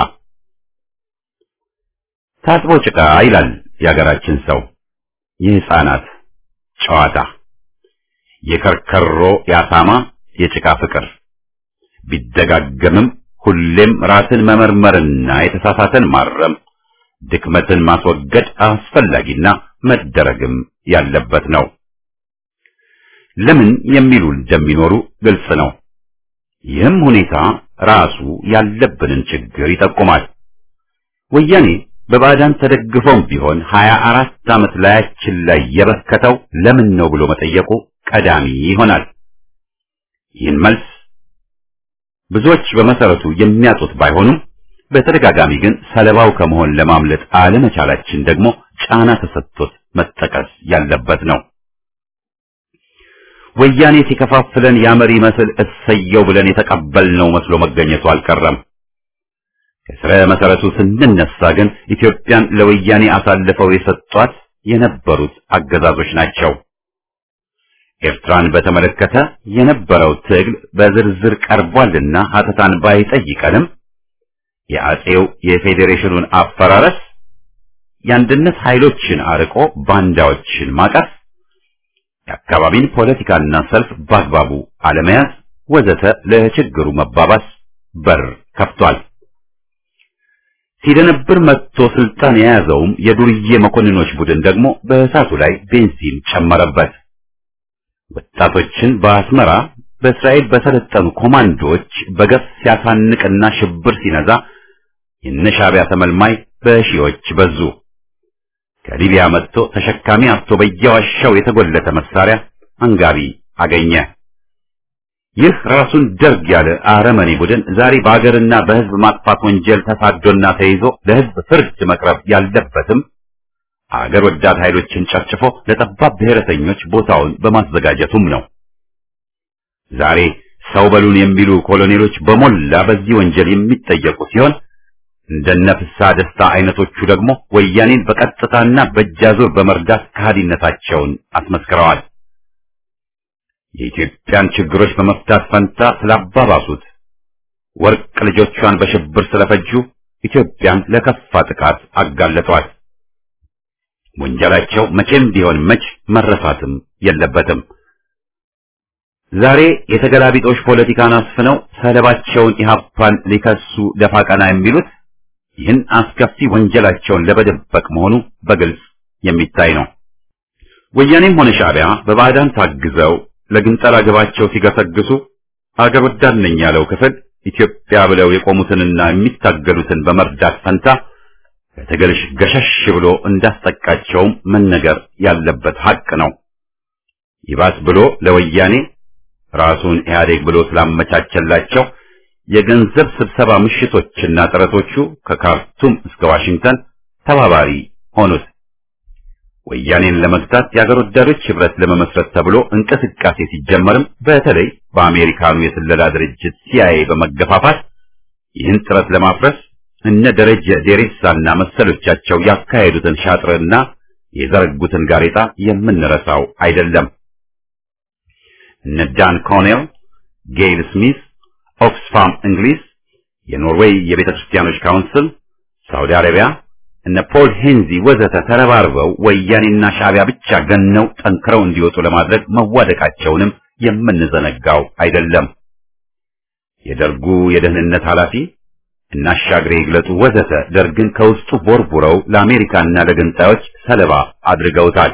ታጥቦ ጭቃ ይላል የሀገራችን ሰው። የሕፃናት ጨዋታ የከርከሮ ያሳማ የጭቃ ፍቅር ቢደጋገምም ሁሌም ራስን መመርመርና የተሳሳተን ማረም ድክመትን ማስወገድ አስፈላጊና መደረግም ያለበት ነው። ለምን የሚሉ እንደሚኖሩ ግልጽ ነው። ይህም ሁኔታ ራሱ ያለብንን ችግር ይጠቁማል። ወያኔ በባዕዳን ተደግፎም ቢሆን ሀያ አራት ዓመት ላያችን ላይ የበከተው ለምን ነው ብሎ መጠየቁ ቀዳሚ ይሆናል። ይህን መልስ ብዙዎች በመሰረቱ የሚያጡት ባይሆኑም በተደጋጋሚ ግን ሰለባው ከመሆን ለማምለጥ አለመቻላችን ደግሞ ጫና ተሰጥቶት መጠቀስ ያለበት ነው። ወያኔ ሲከፋፍለን ያመሪ መስል እሰየው ብለን የተቀበልነው መስሎ መገኘቱ አልቀረም። ከስረ መሰረቱ ስንነሳ ግን ኢትዮጵያን ለወያኔ አሳልፈው የሰጧት የነበሩት አገዛዞች ናቸው። ኤርትራን በተመለከተ የነበረው ትግል በዝርዝር ቀርቧልና ሀተታን ባይጠይቀንም የአጼው የፌዴሬሽኑን አፈራረስ፣ የአንድነት ኃይሎችን አርቆ ባንዳዎችን ማቀፍ፣ የአካባቢን ፖለቲካና ሰልፍ በአግባቡ አለመያዝ ወዘተ ለችግሩ መባባስ በር ከፍቷል። ሲደነብር መጥቶ ስልጣን የያዘውም የዱርዬ መኮንኖች ቡድን ደግሞ በእሳቱ ላይ ቤንዚን ጨመረበት። ወጣቶችን በአስመራ በእስራኤል በሰለጠኑ ኮማንዶዎች በገፍ ሲያሳንቅና ሽብር ሲነዛ የነሻቢያ ተመልማይ በሺዎች በዙ። ከሊቢያ መጥቶ ተሸካሚ አጥቶ በየዋሻው የተጎለተ መሳሪያ አንጋቢ አገኘ። ይህ ራሱን ደርግ ያለ አረመኔ ቡድን ዛሬ በአገርና በሕዝብ ማጥፋት ወንጀል ተሳዶና ተይዞ ለሕዝብ ፍርድ መቅረብ ያለበትም አገር ወዳድ ኃይሎችን ጨፍጭፎ ለጠባብ ብሔረተኞች ቦታውን በማዘጋጀቱም ነው። ዛሬ ሰው በሉን የሚሉ ኮሎኔሎች በሞላ በዚህ ወንጀል የሚጠየቁ ሲሆን እንደነ ፍስሐ ደስታ አይነቶቹ ደግሞ ወያኔን በቀጥታና በእጃዙር በመርዳት ከሃዲነታቸውን አስመስክረዋል። የኢትዮጵያን ችግሮች በመፍታት ፈንታ ስላባባሱት፣ ወርቅ ልጆቿን በሽብር ስለፈጁ ኢትዮጵያን ለከፋ ጥቃት አጋለጧል። ወንጀላቸው መቼም ቢሆን መች መረሳትም የለበትም። ዛሬ የተገላቢጦሽ ፖለቲካን አስፍነው ሰለባቸውን ኢህአፓን ሊከሱ ደፋ ቀና የሚሉት ይህን አስከፊ ወንጀላቸውን ለመደበቅ መሆኑ በግልጽ የሚታይ ነው። ወያኔም ሆነ ሻዕቢያ በባዕዳን ታግዘው ለግንጠላ ግባቸው ሲገሰግሱ አገር ወዳድ ነኝ ያለው ክፍል ኢትዮጵያ ብለው የቆሙትንና የሚታገሉትን በመርዳት ፈንታ ከተገልሽ ገሸሽ ብሎ እንዳስጠቃቸውም መነገር ያለበት ሐቅ ነው። ይባስ ብሎ ለወያኔ ራሱን ኢህአዴግ ብሎ ስላመቻቸላቸው የገንዘብ ስብሰባ ምሽቶችና ጥረቶቹ ከካርቱም እስከ ዋሽንግተን ተባባሪ ሆኑት። ወያኔን ለመግታት የአገር ወዳዶች ህብረት ለመመስረት ተብሎ እንቅስቃሴ ሲጀመርም በተለይ በአሜሪካኑ የስለላ ድርጅት ሲአይኤ በመገፋፋት ይህን ጥረት ለማፍረስ እነ ደረጀ ዴሬሳና መሰሎቻቸው ያካሄዱትን ሻጥርና የዘረጉትን ጋሬጣ የምንረሳው አይደለም። እነ ዳን ኮኔል፣ ጌይል ስሚስ፣ ኦክስፋም እንግሊዝ፣ የኖርዌይ የቤተ ክርስቲያኖች ካውንስል፣ ሳውዲ አረቢያ፣ እነ ፖል ሄንዚ ወዘተ ተረባርበው ወያኔና ሻዕቢያ ብቻ ገነው ጠንክረው እንዲወጡ ለማድረግ መዋደቃቸውንም የምንዘነጋው አይደለም። የደርጉ የደህንነት ኃላፊ እና አሻግሬ ይግለጡ ወዘተ ደርግን ከውስጡ ቦርቡረው ለአሜሪካና ለገንጣዮች ሰለባ አድርገውታል።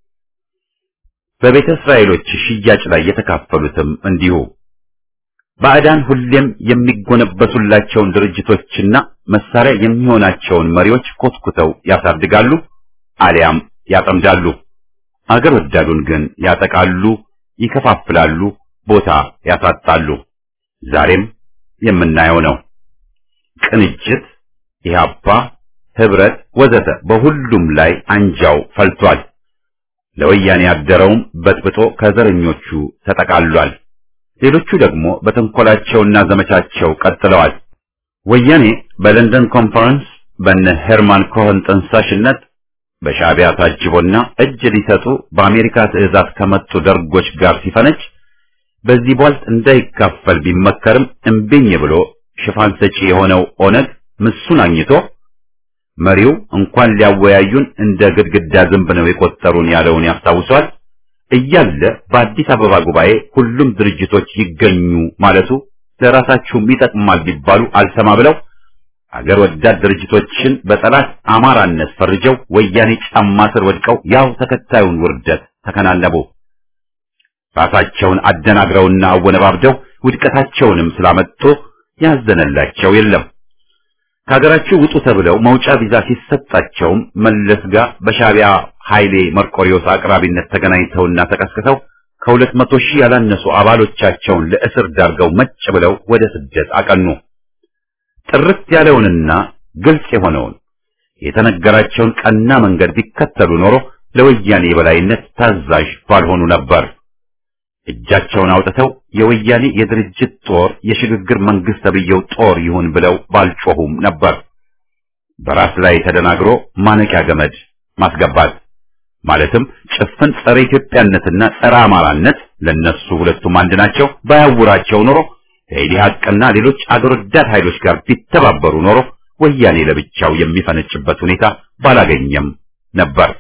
በቤተ እስራኤሎች ሽያጭ ላይ የተካፈሉትም እንዲሁ። ባዕዳን ሁሌም የሚጎነበሱላቸውን ድርጅቶችና መሳሪያ የሚሆናቸውን መሪዎች ኮትኩተው ያሳድጋሉ አሊያም ያጠምዳሉ። አገር ወዳዱን ግን ያጠቃሉ፣ ይከፋፍላሉ፣ ቦታ ያሳጣሉ። ዛሬም የምናየው ነው። ቅንጅት፣ ኢህአፓ፣ ህብረት ወዘተ በሁሉም ላይ አንጃው ፈልቷል። ለወያኔ ያደረውም በጥብጦ ከዘረኞቹ ተጠቃሏል። ሌሎቹ ደግሞ በተንኮላቸውና ዘመቻቸው ቀጥለዋል። ወያኔ በለንደን ኮንፈረንስ በነ ሄርማን ኮሄን ጠንሳሽነት በሻዕቢያ ታጅቦና እጅ ሊሰጡ በአሜሪካ ትዕዛዝ ከመጡ ደርጎች ጋር ሲፈነጭ በዚህ ቧልት እንዳይካፈል ቢመከርም እምቢኝ ብሎ ሽፋን ሰጪ የሆነው ኦነግ ምሱን አግኝቶ መሪው እንኳን ሊያወያዩን እንደ ግድግዳ ዝንብ ነው የቆጠሩን ያለውን ያስታውሷል። እያለ በአዲስ አበባ ጉባኤ ሁሉም ድርጅቶች ይገኙ ማለቱ ለራሳቸውም ይጠቅማል ቢባሉ አልሰማ ብለው አገር ወዳድ ድርጅቶችን በጠላት አማራነት ፈርጀው ወያኔ ጫማ ስር ወድቀው ያው ተከታዩን ውርደት ተከናነቡ። ራሳቸውን አደናግረውና አወነባብደው ውድቀታቸውንም ስላመጡ ያዘነላቸው የለም። ከሀገራቸው ውጡ ተብለው መውጫ ቪዛ ሲሰጣቸውም መለስ ጋር በሻዕቢያ ኃይሌ መርቆሪዮስ አቅራቢነት ተገናኝተውና ተቀስቅሰው ከሁለት መቶ ሺህ ያላነሱ አባሎቻቸውን ለእስር ዳርገው መጭ ብለው ወደ ስደት አቀኑ። ጥርት ያለውንና ግልጽ የሆነውን የተነገራቸውን ቀና መንገድ ቢከተሉ ኖሮ ለወያኔ የበላይነት ታዛዥ ባልሆኑ ነበር። እጃቸውን አውጥተው የወያኔ የድርጅት ጦር የሽግግር መንግስት ተብየው ጦር ይሁን ብለው ባልጮሁም ነበር። በራስ ላይ ተደናግሮ ማነቂያ ገመድ ማስገባት ማለትም ጭፍን ጸረ ኢትዮጵያነትና ጸረ አማራነት ለነሱ ሁለቱም አንድ ናቸው ባያውራቸው ኖሮ ከኢዲሃቅና ሌሎች አገር ወዳድ ኃይሎች ጋር ቢተባበሩ ኖሮ ወያኔ ለብቻው የሚፈነጭበት ሁኔታ ባላገኘም ነበር።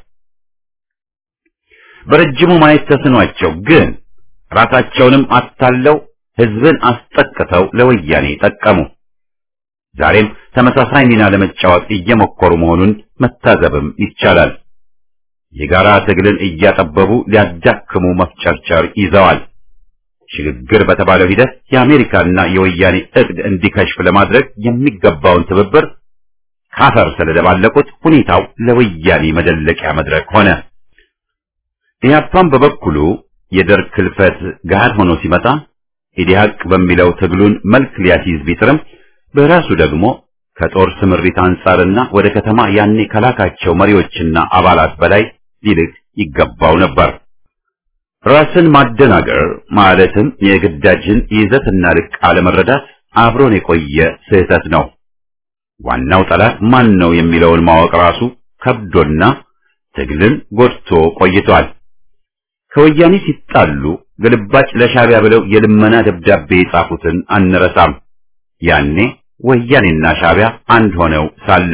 በረጅሙ ማየት ተስኗቸው ግን ራሳቸውንም አታለው ህዝብን አስጠቅተው ለወያኔ ጠቀሙ። ዛሬም ተመሳሳይ ሚና ለመጫወት እየሞከሩ መሆኑን መታዘብም ይቻላል። የጋራ ትግልን እያጠበቡ ሊያዳክሙ መፍጨርጨር ይዘዋል። ሽግግር በተባለው ሂደት የአሜሪካና የወያኔ እቅድ እንዲከሽፍ ለማድረግ የሚገባውን ትብብር ካፈር ስለደባለቁት ሁኔታው ለወያኔ መደለቂያ መድረክ ሆነ። ኢህአፓም በበኩሉ የደርግ ክልፈት ገሃድ ሆኖ ሲመጣ ኢዲሃቅ በሚለው ትግሉን መልክ ሊያስይዝ ቢጥርም በራሱ ደግሞ ከጦር ስምሪት አንጻርና ወደ ከተማ ያኔ ከላካቸው መሪዎችና አባላት በላይ ሊልቅ ይገባው ነበር። ራስን ማደናገር ማለትም የግዳጅን ይዘትና ልክ አለመረዳት አብሮን የቆየ ስህተት ነው። ዋናው ጠላት ማን ነው የሚለውን ማወቅ ራሱ ከብዶና ትግልን ጎድቶ ቆይቷል። ከወያኔ ሲጣሉ ግልባጭ ለሻዕቢያ ብለው የልመና ደብዳቤ የጻፉትን አንረሳም። ያኔ ወያኔና ሻዕቢያ አንድ ሆነው ሳለ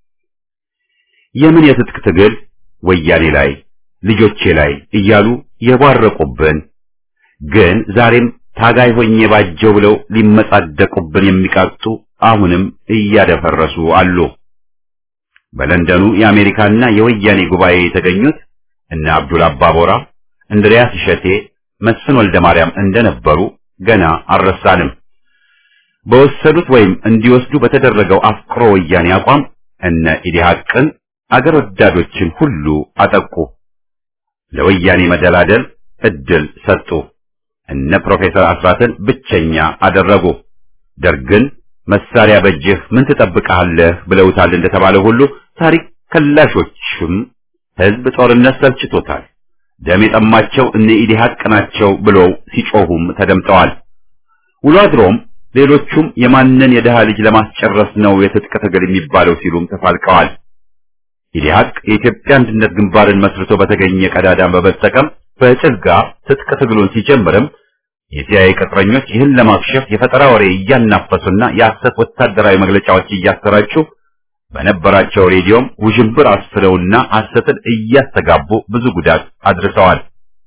የምን የትጥቅ ትግል ወያኔ ላይ ልጆቼ ላይ እያሉ የባረቁብን ግን ዛሬም ታጋይ ሆኜ ባጀው ብለው ሊመጻደቁብን የሚቃጡ አሁንም እያደፈረሱ አሉ። በለንደኑ የአሜሪካና የወያኔ ጉባኤ የተገኙት እነ አብዱል አባቦራ፣ እንድሪያስ እሸቴ፣ መስፍን ወልደ ማርያም እንደነበሩ ገና አልረሳንም። በወሰዱት ወይም እንዲወስዱ በተደረገው አፍቅሮ ወያኔ አቋም እነ ኢዲሃቅን አገር ወዳዶችን ሁሉ አጠቁ። ለወያኔ መደላደል እድል ሰጡ። እነ ፕሮፌሰር አስራትን ብቸኛ አደረጉ። ደርግን መሳሪያ በእጅህ ምን ትጠብቃለህ ብለውታል እንደተባለው ሁሉ ታሪክ ከላሾችም ህዝብ ጦርነት ሰልችቶታል፣ ደም የጠማቸው እነ ኢዲሃቅ ናቸው ብለው ሲጮሁም ተደምጠዋል። ውሎ አድሮም ሌሎቹም የማንን የደሃ ልጅ ለማስጨረስ ነው የትጥቅ ትግል የሚባለው ሲሉም ተፋልቀዋል። ኢዲሃቅ የኢትዮጵያ አንድነት ግንባርን መስርቶ በተገኘ ቀዳዳን በመጠቀም በጭልጋ ትጥቅ ትግሉን ሲጀምርም የሲአይኤ ቅጥረኞች ይህን ለማክሸፍ የፈጠራ ወሬ እያናፈሱና የሐሰት ወታደራዊ መግለጫዎች እያሰራጩ በነበራቸው ሬዲዮም ውዥንብር አስፍረውና ሐሰትን እያስተጋቡ ብዙ ጉዳት አድርሰዋል።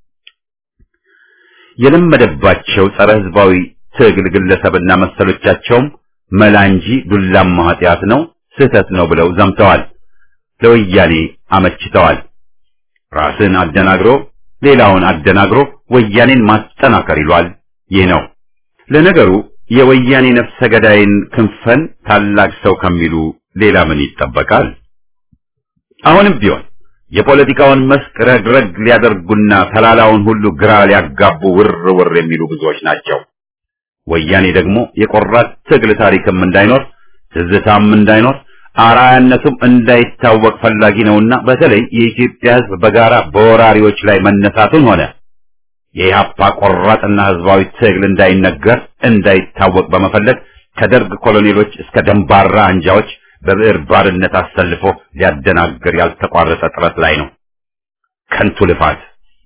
የለመደባቸው ጸረ ህዝባዊ ትግል ግለሰብና መሰሎቻቸውም መላ እንጂ ዱላማ ኃጢአት ነው፣ ስህተት ነው ብለው ዘምተዋል። ለወያኔ አመችተዋል። ራስን አደናግሮ ሌላውን አደናግሮ ወያኔን ማጠናከር ይሏል። ይህ ነው ለነገሩ የወያኔ ነፍሰ ገዳይን ክንፈን ታላቅ ሰው ከሚሉ ሌላ ምን ይጠበቃል? አሁንም ቢሆን የፖለቲካውን መስክ ረግረግ ሊያደርጉና ተላላውን ሁሉ ግራ ሊያጋቡ ውር ውር የሚሉ ብዙዎች ናቸው። ወያኔ ደግሞ የቆራት ትግል ታሪክም እንዳይኖር ትዝታም እንዳይኖር አራያነቱም እንዳይታወቅ ፈላጊ ነውና በተለይ የኢትዮጵያ ህዝብ በጋራ በወራሪዎች ላይ መነሳቱን ሆነ የኢህአፓ ቆራጥና ህዝባዊ ትግል እንዳይነገር እንዳይታወቅ በመፈለግ ከደርግ ኮሎኔሎች እስከ ደንባራ አንጃዎች በብዕር ባርነት አሰልፎ ሊያደናግር ያልተቋረጠ ጥረት ላይ ነው። ከንቱ ልፋት።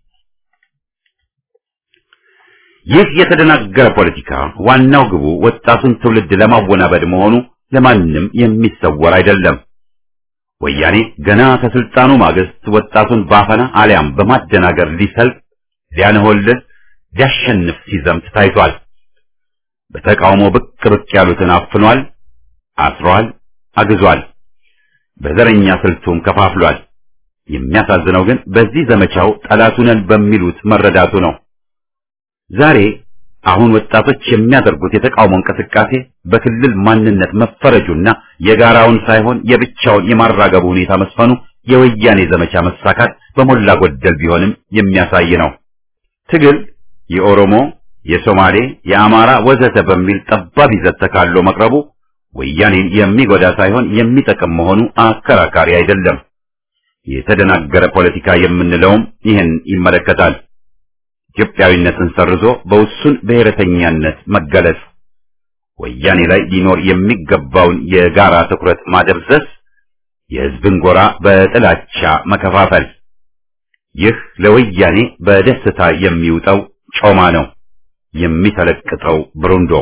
ይህ የተደናገረ ፖለቲካ ዋናው ግቡ ወጣቱን ትውልድ ለማወናበድ መሆኑ ለማንም የሚሰወር አይደለም። ወያኔ ገና ከስልጣኑ ማግስት ወጣቱን ባፈና አሊያም በማደናገር ሊሰልፍ ሊያነሆልል ሊያሸንፍ ሲዘምት ታይቷል። በተቃውሞ ብቅ ብቅ ያሉትን አፍኗል፣ አስሯል፣ አግዟል። በዘረኛ ስልቱም ከፋፍሏል። የሚያሳዝነው ግን በዚህ ዘመቻው ጠላቱነን በሚሉት መረዳቱ ነው። ዛሬ አሁን ወጣቶች የሚያደርጉት የተቃውሞ እንቅስቃሴ በክልል ማንነት መፈረጁና የጋራውን ሳይሆን የብቻውን የማራገቡ ሁኔታ መስፈኑ የወያኔ ዘመቻ መሳካት በሞላ ጎደል ቢሆንም የሚያሳይ ነው። ትግል የኦሮሞ፣ የሶማሌ፣ የአማራ ወዘተ በሚል ጠባብ ይዘት ተካሎ መቅረቡ ወያኔን የሚጎዳ ሳይሆን የሚጠቅም መሆኑ አከራካሪ አይደለም። የተደናገረ ፖለቲካ የምንለውም ይህን ይመለከታል። ኢትዮጵያዊነትን ሰርዞ በውሱን ብሔረተኛነት መገለጽ፣ ወያኔ ላይ ሊኖር የሚገባውን የጋራ ትኩረት ማደብዘዝ፣ የሕዝብን ጎራ በጥላቻ መከፋፈል፣ ይህ ለወያኔ በደስታ የሚውጠው ጮማ ነው፣ የሚተለቅጠው ብሩንዶ።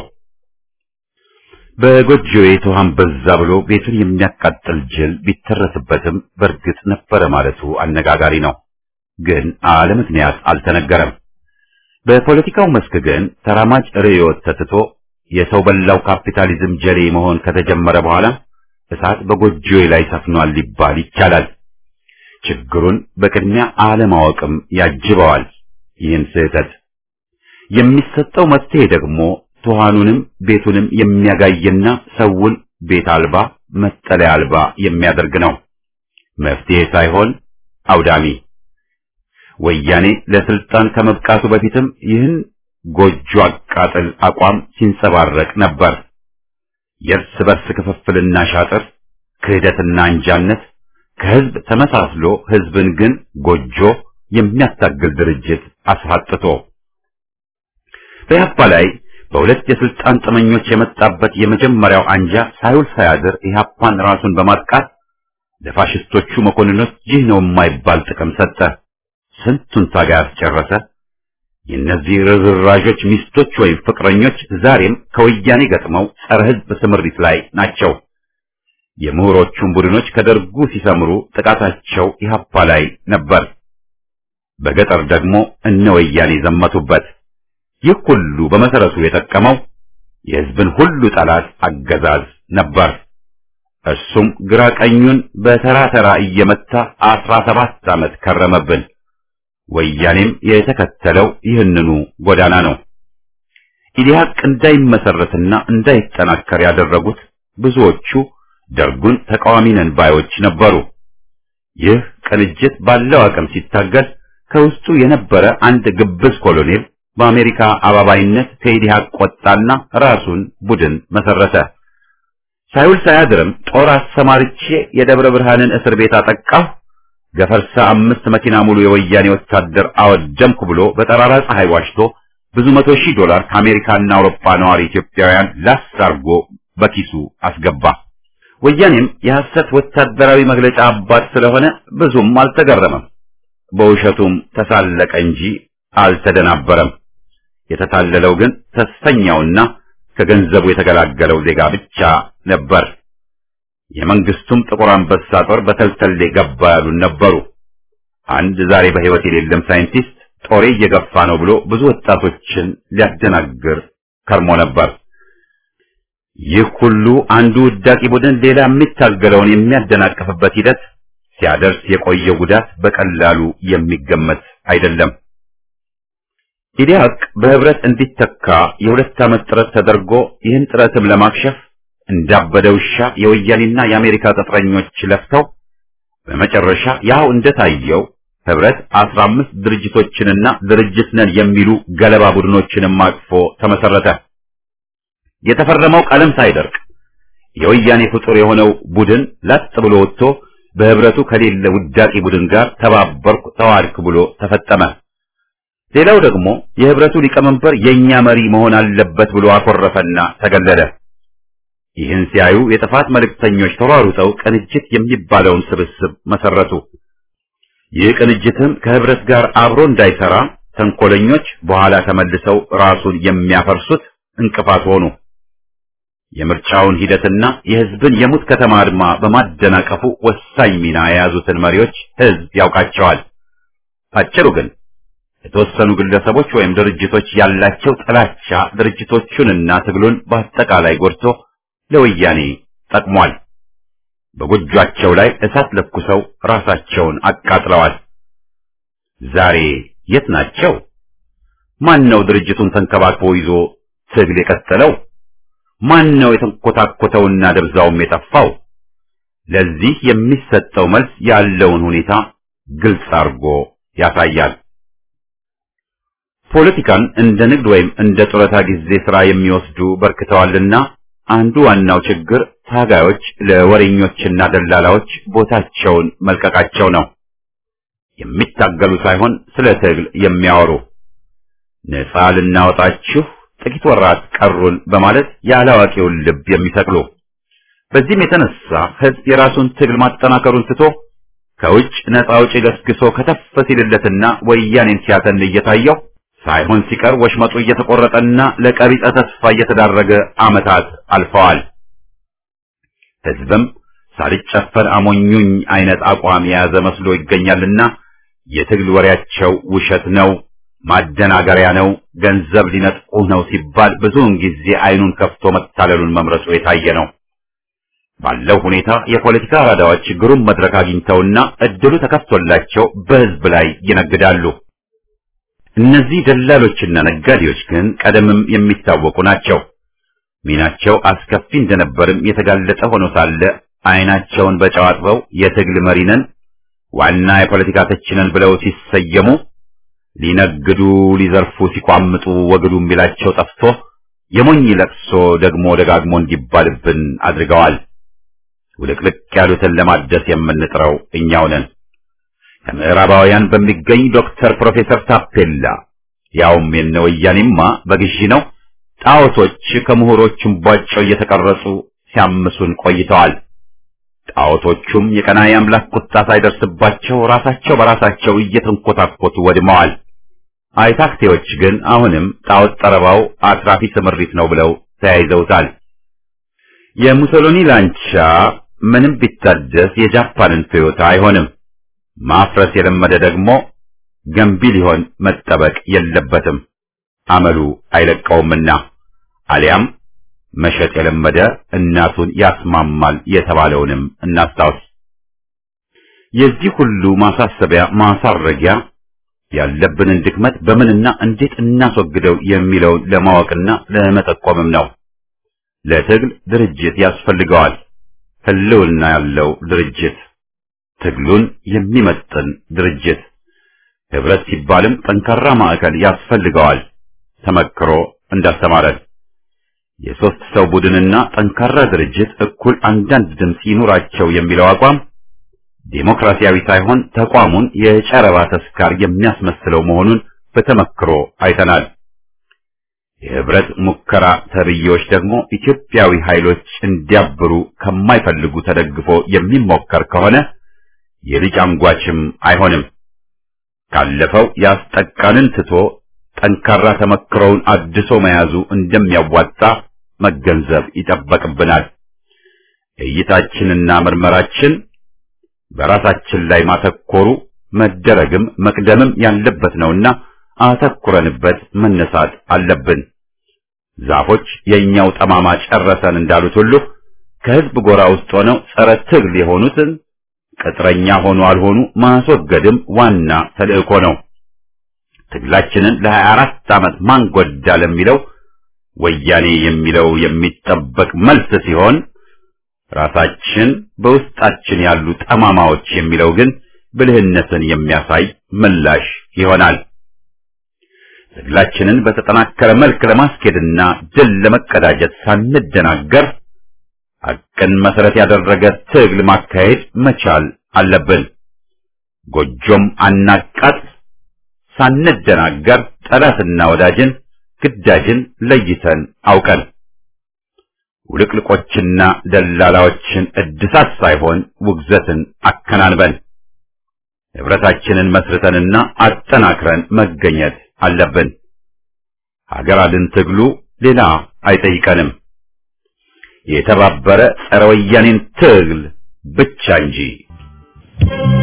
በጎጆዬ ትኋን በዛ ብሎ ቤቱን የሚያቃጥል ጅል ቢተረስበትም በእርግጥ ነበረ ማለቱ አነጋጋሪ ነው። ግን አለ ምክንያት አልተነገረም። በፖለቲካው መስክ ግን ተራማጅ ርዕዮት ተትቶ የሰው በላው ካፒታሊዝም ጀሌ መሆን ከተጀመረ በኋላ እሳት በጎጆዬ ላይ ሰፍኗል ሊባል ይቻላል። ችግሩን በቅድሚያ አለማወቅም ያጅበዋል። ይህን ስህተት የሚሰጠው መፍትሄ ደግሞ ትኋኑንም ቤቱንም የሚያጋይና ሰውን ቤት አልባ መጠለያ አልባ የሚያደርግ ነው። መፍትሄ ሳይሆን አውዳሚ። ወያኔ ለስልጣን ከመብቃቱ በፊትም ይህን ጎጆ አቃጥል አቋም ሲንጸባረቅ ነበር። የእርስ በርስ ክፍፍልና ሻጥር፣ ክህደትና አንጃነት ከህዝብ ተመሳስሎ ህዝብን ግን ጎጆ የሚያታግል ድርጅት አስፋጥቶ በኢህአፓ ላይ በሁለት የስልጣን ጥመኞች የመጣበት የመጀመሪያው አንጃ ሳይውል ሳያድር ኢህአፓን ራሱን በማጥቃት ለፋሽስቶቹ መኮንኖች ይህ ነው የማይባል ጥቅም ሰጠ። ስንቱን ታጋይ አስጨረሰ። የእነዚህ ርዝራዦች ሚስቶች ወይም ፍቅረኞች ዛሬም ከወያኔ ገጥመው ጸረ ህዝብ ስምሪት ላይ ናቸው። የምሁሮቹን ቡድኖች ከደርጉ ሲሰምሩ ጥቃታቸው ኢህአፓ ላይ ነበር። በገጠር ደግሞ እነ ወያኔ ዘመቱበት። ይህ ሁሉ በመሰረቱ የጠቀመው የህዝብን ሁሉ ጠላት አገዛዝ ነበር። እሱም ግራ ቀኙን በተራ ተራ እየመታ አስራ ሰባት ዓመት ከረመብን። ወያኔም የተከተለው ይህንኑ ጎዳና ነው። ኢዲሃቅ እንዳይመሰረትና እንዳይጠናከር ያደረጉት ብዙዎቹ ደርጉን ተቃዋሚ ነን ባዮች ነበሩ። ይህ ቅንጅት ባለው አቅም ሲታገል ከውስጡ የነበረ አንድ ግብዝ ኮሎኔል በአሜሪካ አባባይነት ከኢዲሃቅ ቆጣና ራሱን ቡድን መሰረተ። ሳይውል ሳያድርም ጦር አሰማርቼ የደብረ ብርሃንን እስር ቤት አጠቃሁ፣ ገፈርሳ አምስት መኪና ሙሉ የወያኔ ወታደር አወደምኩ ብሎ በጠራራ ፀሐይ ዋሽቶ ብዙ መቶ ሺህ ዶላር ከአሜሪካና አውሮፓ ነዋሪ ኢትዮጵያውያን ላስ አድርጎ በኪሱ አስገባ። ወያኔም የሐሰት ወታደራዊ መግለጫ አባት ስለሆነ ብዙም አልተገረመም። በውሸቱም ተሳለቀ እንጂ አልተደናበረም። የተታለለው ግን ተስፈኛውና ከገንዘቡ የተገላገለው ዜጋ ብቻ ነበር። የመንግስቱም ጥቁር አንበሳ ጦር በተልተሌ ገባ ያሉን ነበሩ። አንድ ዛሬ በሕይወት የሌለም ሳይንቲስት ጦሬ እየገፋ ነው ብሎ ብዙ ወጣቶችን ሊያደናግር ከርሞ ነበር። ይህ ሁሉ አንዱ ውዳቂ ቡድን ሌላ የሚታገለውን የሚያደናቅፍበት ሂደት ሲያደርስ የቆየው ጉዳት በቀላሉ የሚገመት አይደለም። ኢዲሃቅ በህብረት እንዲተካ የሁለት ዓመት ጥረት ተደርጎ ይህን ጥረትም ለማክሸፍ እንዳበደ ውሻ የወያኔና የአሜሪካ ቅጥረኞች ለፍተው በመጨረሻ ያው እንደታየው ህብረት አስራ አምስት ድርጅቶችንና ድርጅት ነን የሚሉ ገለባ ቡድኖችንም አቅፎ ተመሰረተ። የተፈረመው ቀለም ሳይደርቅ የወያኔ ፍጡር የሆነው ቡድን ላጥ ብሎ ወጥቶ በህብረቱ ከሌለ ውዳቂ ቡድን ጋር ተባበርኩ ተዋድክ ብሎ ተፈጠመ። ሌላው ደግሞ የህብረቱ ሊቀመንበር የኛ መሪ መሆን አለበት ብሎ አኮረፈና ተገለለ። ይህን ሲያዩ የጥፋት መልእክተኞች ተሯሩጠው ቅንጅት የሚባለውን ስብስብ መሰረቱ። ይህ ቅንጅትም ከህብረት ጋር አብሮ እንዳይሰራ ተንኮለኞች በኋላ ተመልሰው ራሱን የሚያፈርሱት እንቅፋት ሆኑ። የምርጫውን ሂደትና የህዝብን የሙት ከተማ አድማ በማደናቀፉ ወሳኝ ሚና የያዙትን መሪዎች ህዝብ ያውቃቸዋል። አጭሩ ግን የተወሰኑ ግለሰቦች ወይም ድርጅቶች ያላቸው ጥላቻ ድርጅቶቹንና ትግሉን በአጠቃላይ ጎድቶ ለወያኔ ጠቅሟል። በጎጇቸው ላይ እሳት ለኩሰው ራሳቸውን አቃጥለዋል። ዛሬ የት ናቸው? ማን ነው ድርጅቱን ተንከባክቦ ይዞ ትግል የቀጠለው? ማን ነው የተንኮታኮተውና ደብዛውም የጠፋው? ለዚህ የሚሰጠው መልስ ያለውን ሁኔታ ግልጽ አድርጎ ያሳያል። ፖለቲካን እንደ ንግድ ወይም እንደ ጡረታ ጊዜ ስራ የሚወስዱ በርክተዋልና አንዱ ዋናው ችግር ታጋዮች ለወሬኞችና ደላላዎች ቦታቸውን መልቀቃቸው ነው። የሚታገሉ ሳይሆን ስለ ትግል የሚያወሩ ነፃ ልናወጣችሁ ጥቂት ወራት ቀሩን በማለት ያላዋቂውን ልብ የሚሰቅሉ። በዚህም የተነሳ ህዝብ የራሱን ትግል ማጠናከሩን ትቶ ከውጭ ነፃ አውጪ ገስግሶ ከተፍ ሲልለትና ወያኔን ሲያተን እየታየው ሳይሆን ሲቀር ወሽመጡ እየተቆረጠና ለቀቢጸ ተስፋ እየተዳረገ ዓመታት አልፈዋል። ህዝብም ሳልጨፈር አሞኙኝ አይነት አቋም የያዘ መስሎ ይገኛልና የትግል ወሬያቸው ውሸት ነው፣ ማደናገሪያ ነው፣ ገንዘብ ሊነጥቁ ነው ሲባል ብዙውን ጊዜ አይኑን ከፍቶ መታለሉን መምረጡ የታየ ነው። ባለው ሁኔታ የፖለቲካ አራዳዎች ግሩም መድረክ አግኝተውና እድሉ ተከፍቶላቸው በህዝብ ላይ ይነግዳሉ። እነዚህ ደላሎችና ነጋዴዎች ግን ቀደምም የሚታወቁ ናቸው። ሚናቸው አስከፊ እንደነበርም የተጋለጠ ሆኖ ሳለ አይናቸውን በጨዋጥበው የትግል መሪ ነን፣ ዋና የፖለቲካ ተቺ ነን ብለው ሲሰየሙ ሊነግዱ ሊዘርፉ ሲቋምጡ ወግዱ የሚላቸው ጠፍቶ የሞኝ ለቅሶ ደግሞ ደጋግሞ እንዲባልብን አድርገዋል። ውልቅልቅ ያሉትን ለማደስ የምንጥረው እኛው ነን። ከምዕራባውያን በሚገኝ ዶክተር ፕሮፌሰር ታፔላ ያውም የነ ወያኔማ በግዢ ነው ጣዖቶች ከምሁሮቹም ቧጨው እየተቀረጹ ሲያምሱን ቆይተዋል። ጣዖቶቹም የቀናኢ አምላክ ቁጣ ሳይደርስባቸው ራሳቸው በራሳቸው እየተንኮታኮቱ ወድመዋል። አይታክቴዎች ግን አሁንም ጣዖት ጠረባው አትራፊ ስምሪት ነው ብለው ተያይዘውታል። የሙሶሎኒ ላንቻ ምንም ቢታደስ የጃፓንን ቶዮታ አይሆንም። ማፍረስ የለመደ ደግሞ ገንቢ ሊሆን መጠበቅ የለበትም፣ አመሉ አይለቀውምና። አሊያም መሸጥ የለመደ እናቱን ያስማማል የተባለውንም እናስታውስ። የዚህ ሁሉ ማሳሰቢያ ማሳረጊያ ያለብንን ድክመት በምንና እንዴት እናስወግደው የሚለውን ለማወቅና ለመጠቆምም ነው። ለትግል ድርጅት ያስፈልገዋል። ህልውና ያለው ድርጅት፣ ትግሉን የሚመጥን ድርጅት። ህብረት ሲባልም ጠንካራ ማዕከል ያስፈልገዋል። ተመክሮ እንዳስተማረን የሶስት ሰው ቡድንና ጠንካራ ድርጅት እኩል አንዳንድ ድምፅ ይኑራቸው የሚለው አቋም ዴሞክራሲያዊ ሳይሆን ተቋሙን የጨረባ ተስካር የሚያስመስለው መሆኑን በተመክሮ አይተናል። የህብረት ሙከራ ተብዬዎች ደግሞ ኢትዮጵያዊ ኃይሎች እንዲያብሩ ከማይፈልጉ ተደግፎ የሚሞከር ከሆነ የልጅ አንጓችም አይሆንም። ካለፈው ያስጠቃንን ትቶ ጠንካራ ተመክሮውን አድሶ መያዙ እንደሚያዋጣ መገንዘብ ይጠበቅብናል። እይታችንና ምርመራችን በራሳችን ላይ ማተኮሩ መደረግም መቅደምም ያለበት ነውና አተኩረንበት መነሳት አለብን። ዛፎች የኛው ጠማማ ጨረሰን እንዳሉት ሁሉ ከህዝብ ጎራ ውስጥ ሆነው ጸረ ትግል የሆኑትን ቅጥረኛ ሆኖ አልሆኑ ማስወገድም ዋና ተልእኮ ነው። ትግላችንን ለሀያ አራት ዓመት ማን ጎዳ ለሚለው ወያኔ የሚለው የሚጠበቅ መልስ ሲሆን ራሳችን በውስጣችን ያሉ ጠማማዎች የሚለው ግን ብልህነትን የሚያሳይ ምላሽ ይሆናል። ትግላችንን በተጠናከረ መልክ ለማስኬድና ድል ለመቀዳጀት ሳንደናገር ሐቅን መሰረት ያደረገ ትግል ማካሄድ መቻል አለብን። ጎጆም አናቃጥ፣ ሳንደናገር ጠላትና ወዳጅን ግዳጅን ለይተን አውቀን ውልቅልቆችና ደላላዎችን እድሳት ሳይሆን ውግዘትን አከናንበን ህብረታችንን መስርተንና አጠናክረን መገኘት አለብን። ሀገር አድን ትግሉ ሌላ አይጠይቀንም፣ የተባበረ ጸረ ወያኔን ትግል ብቻ እንጂ።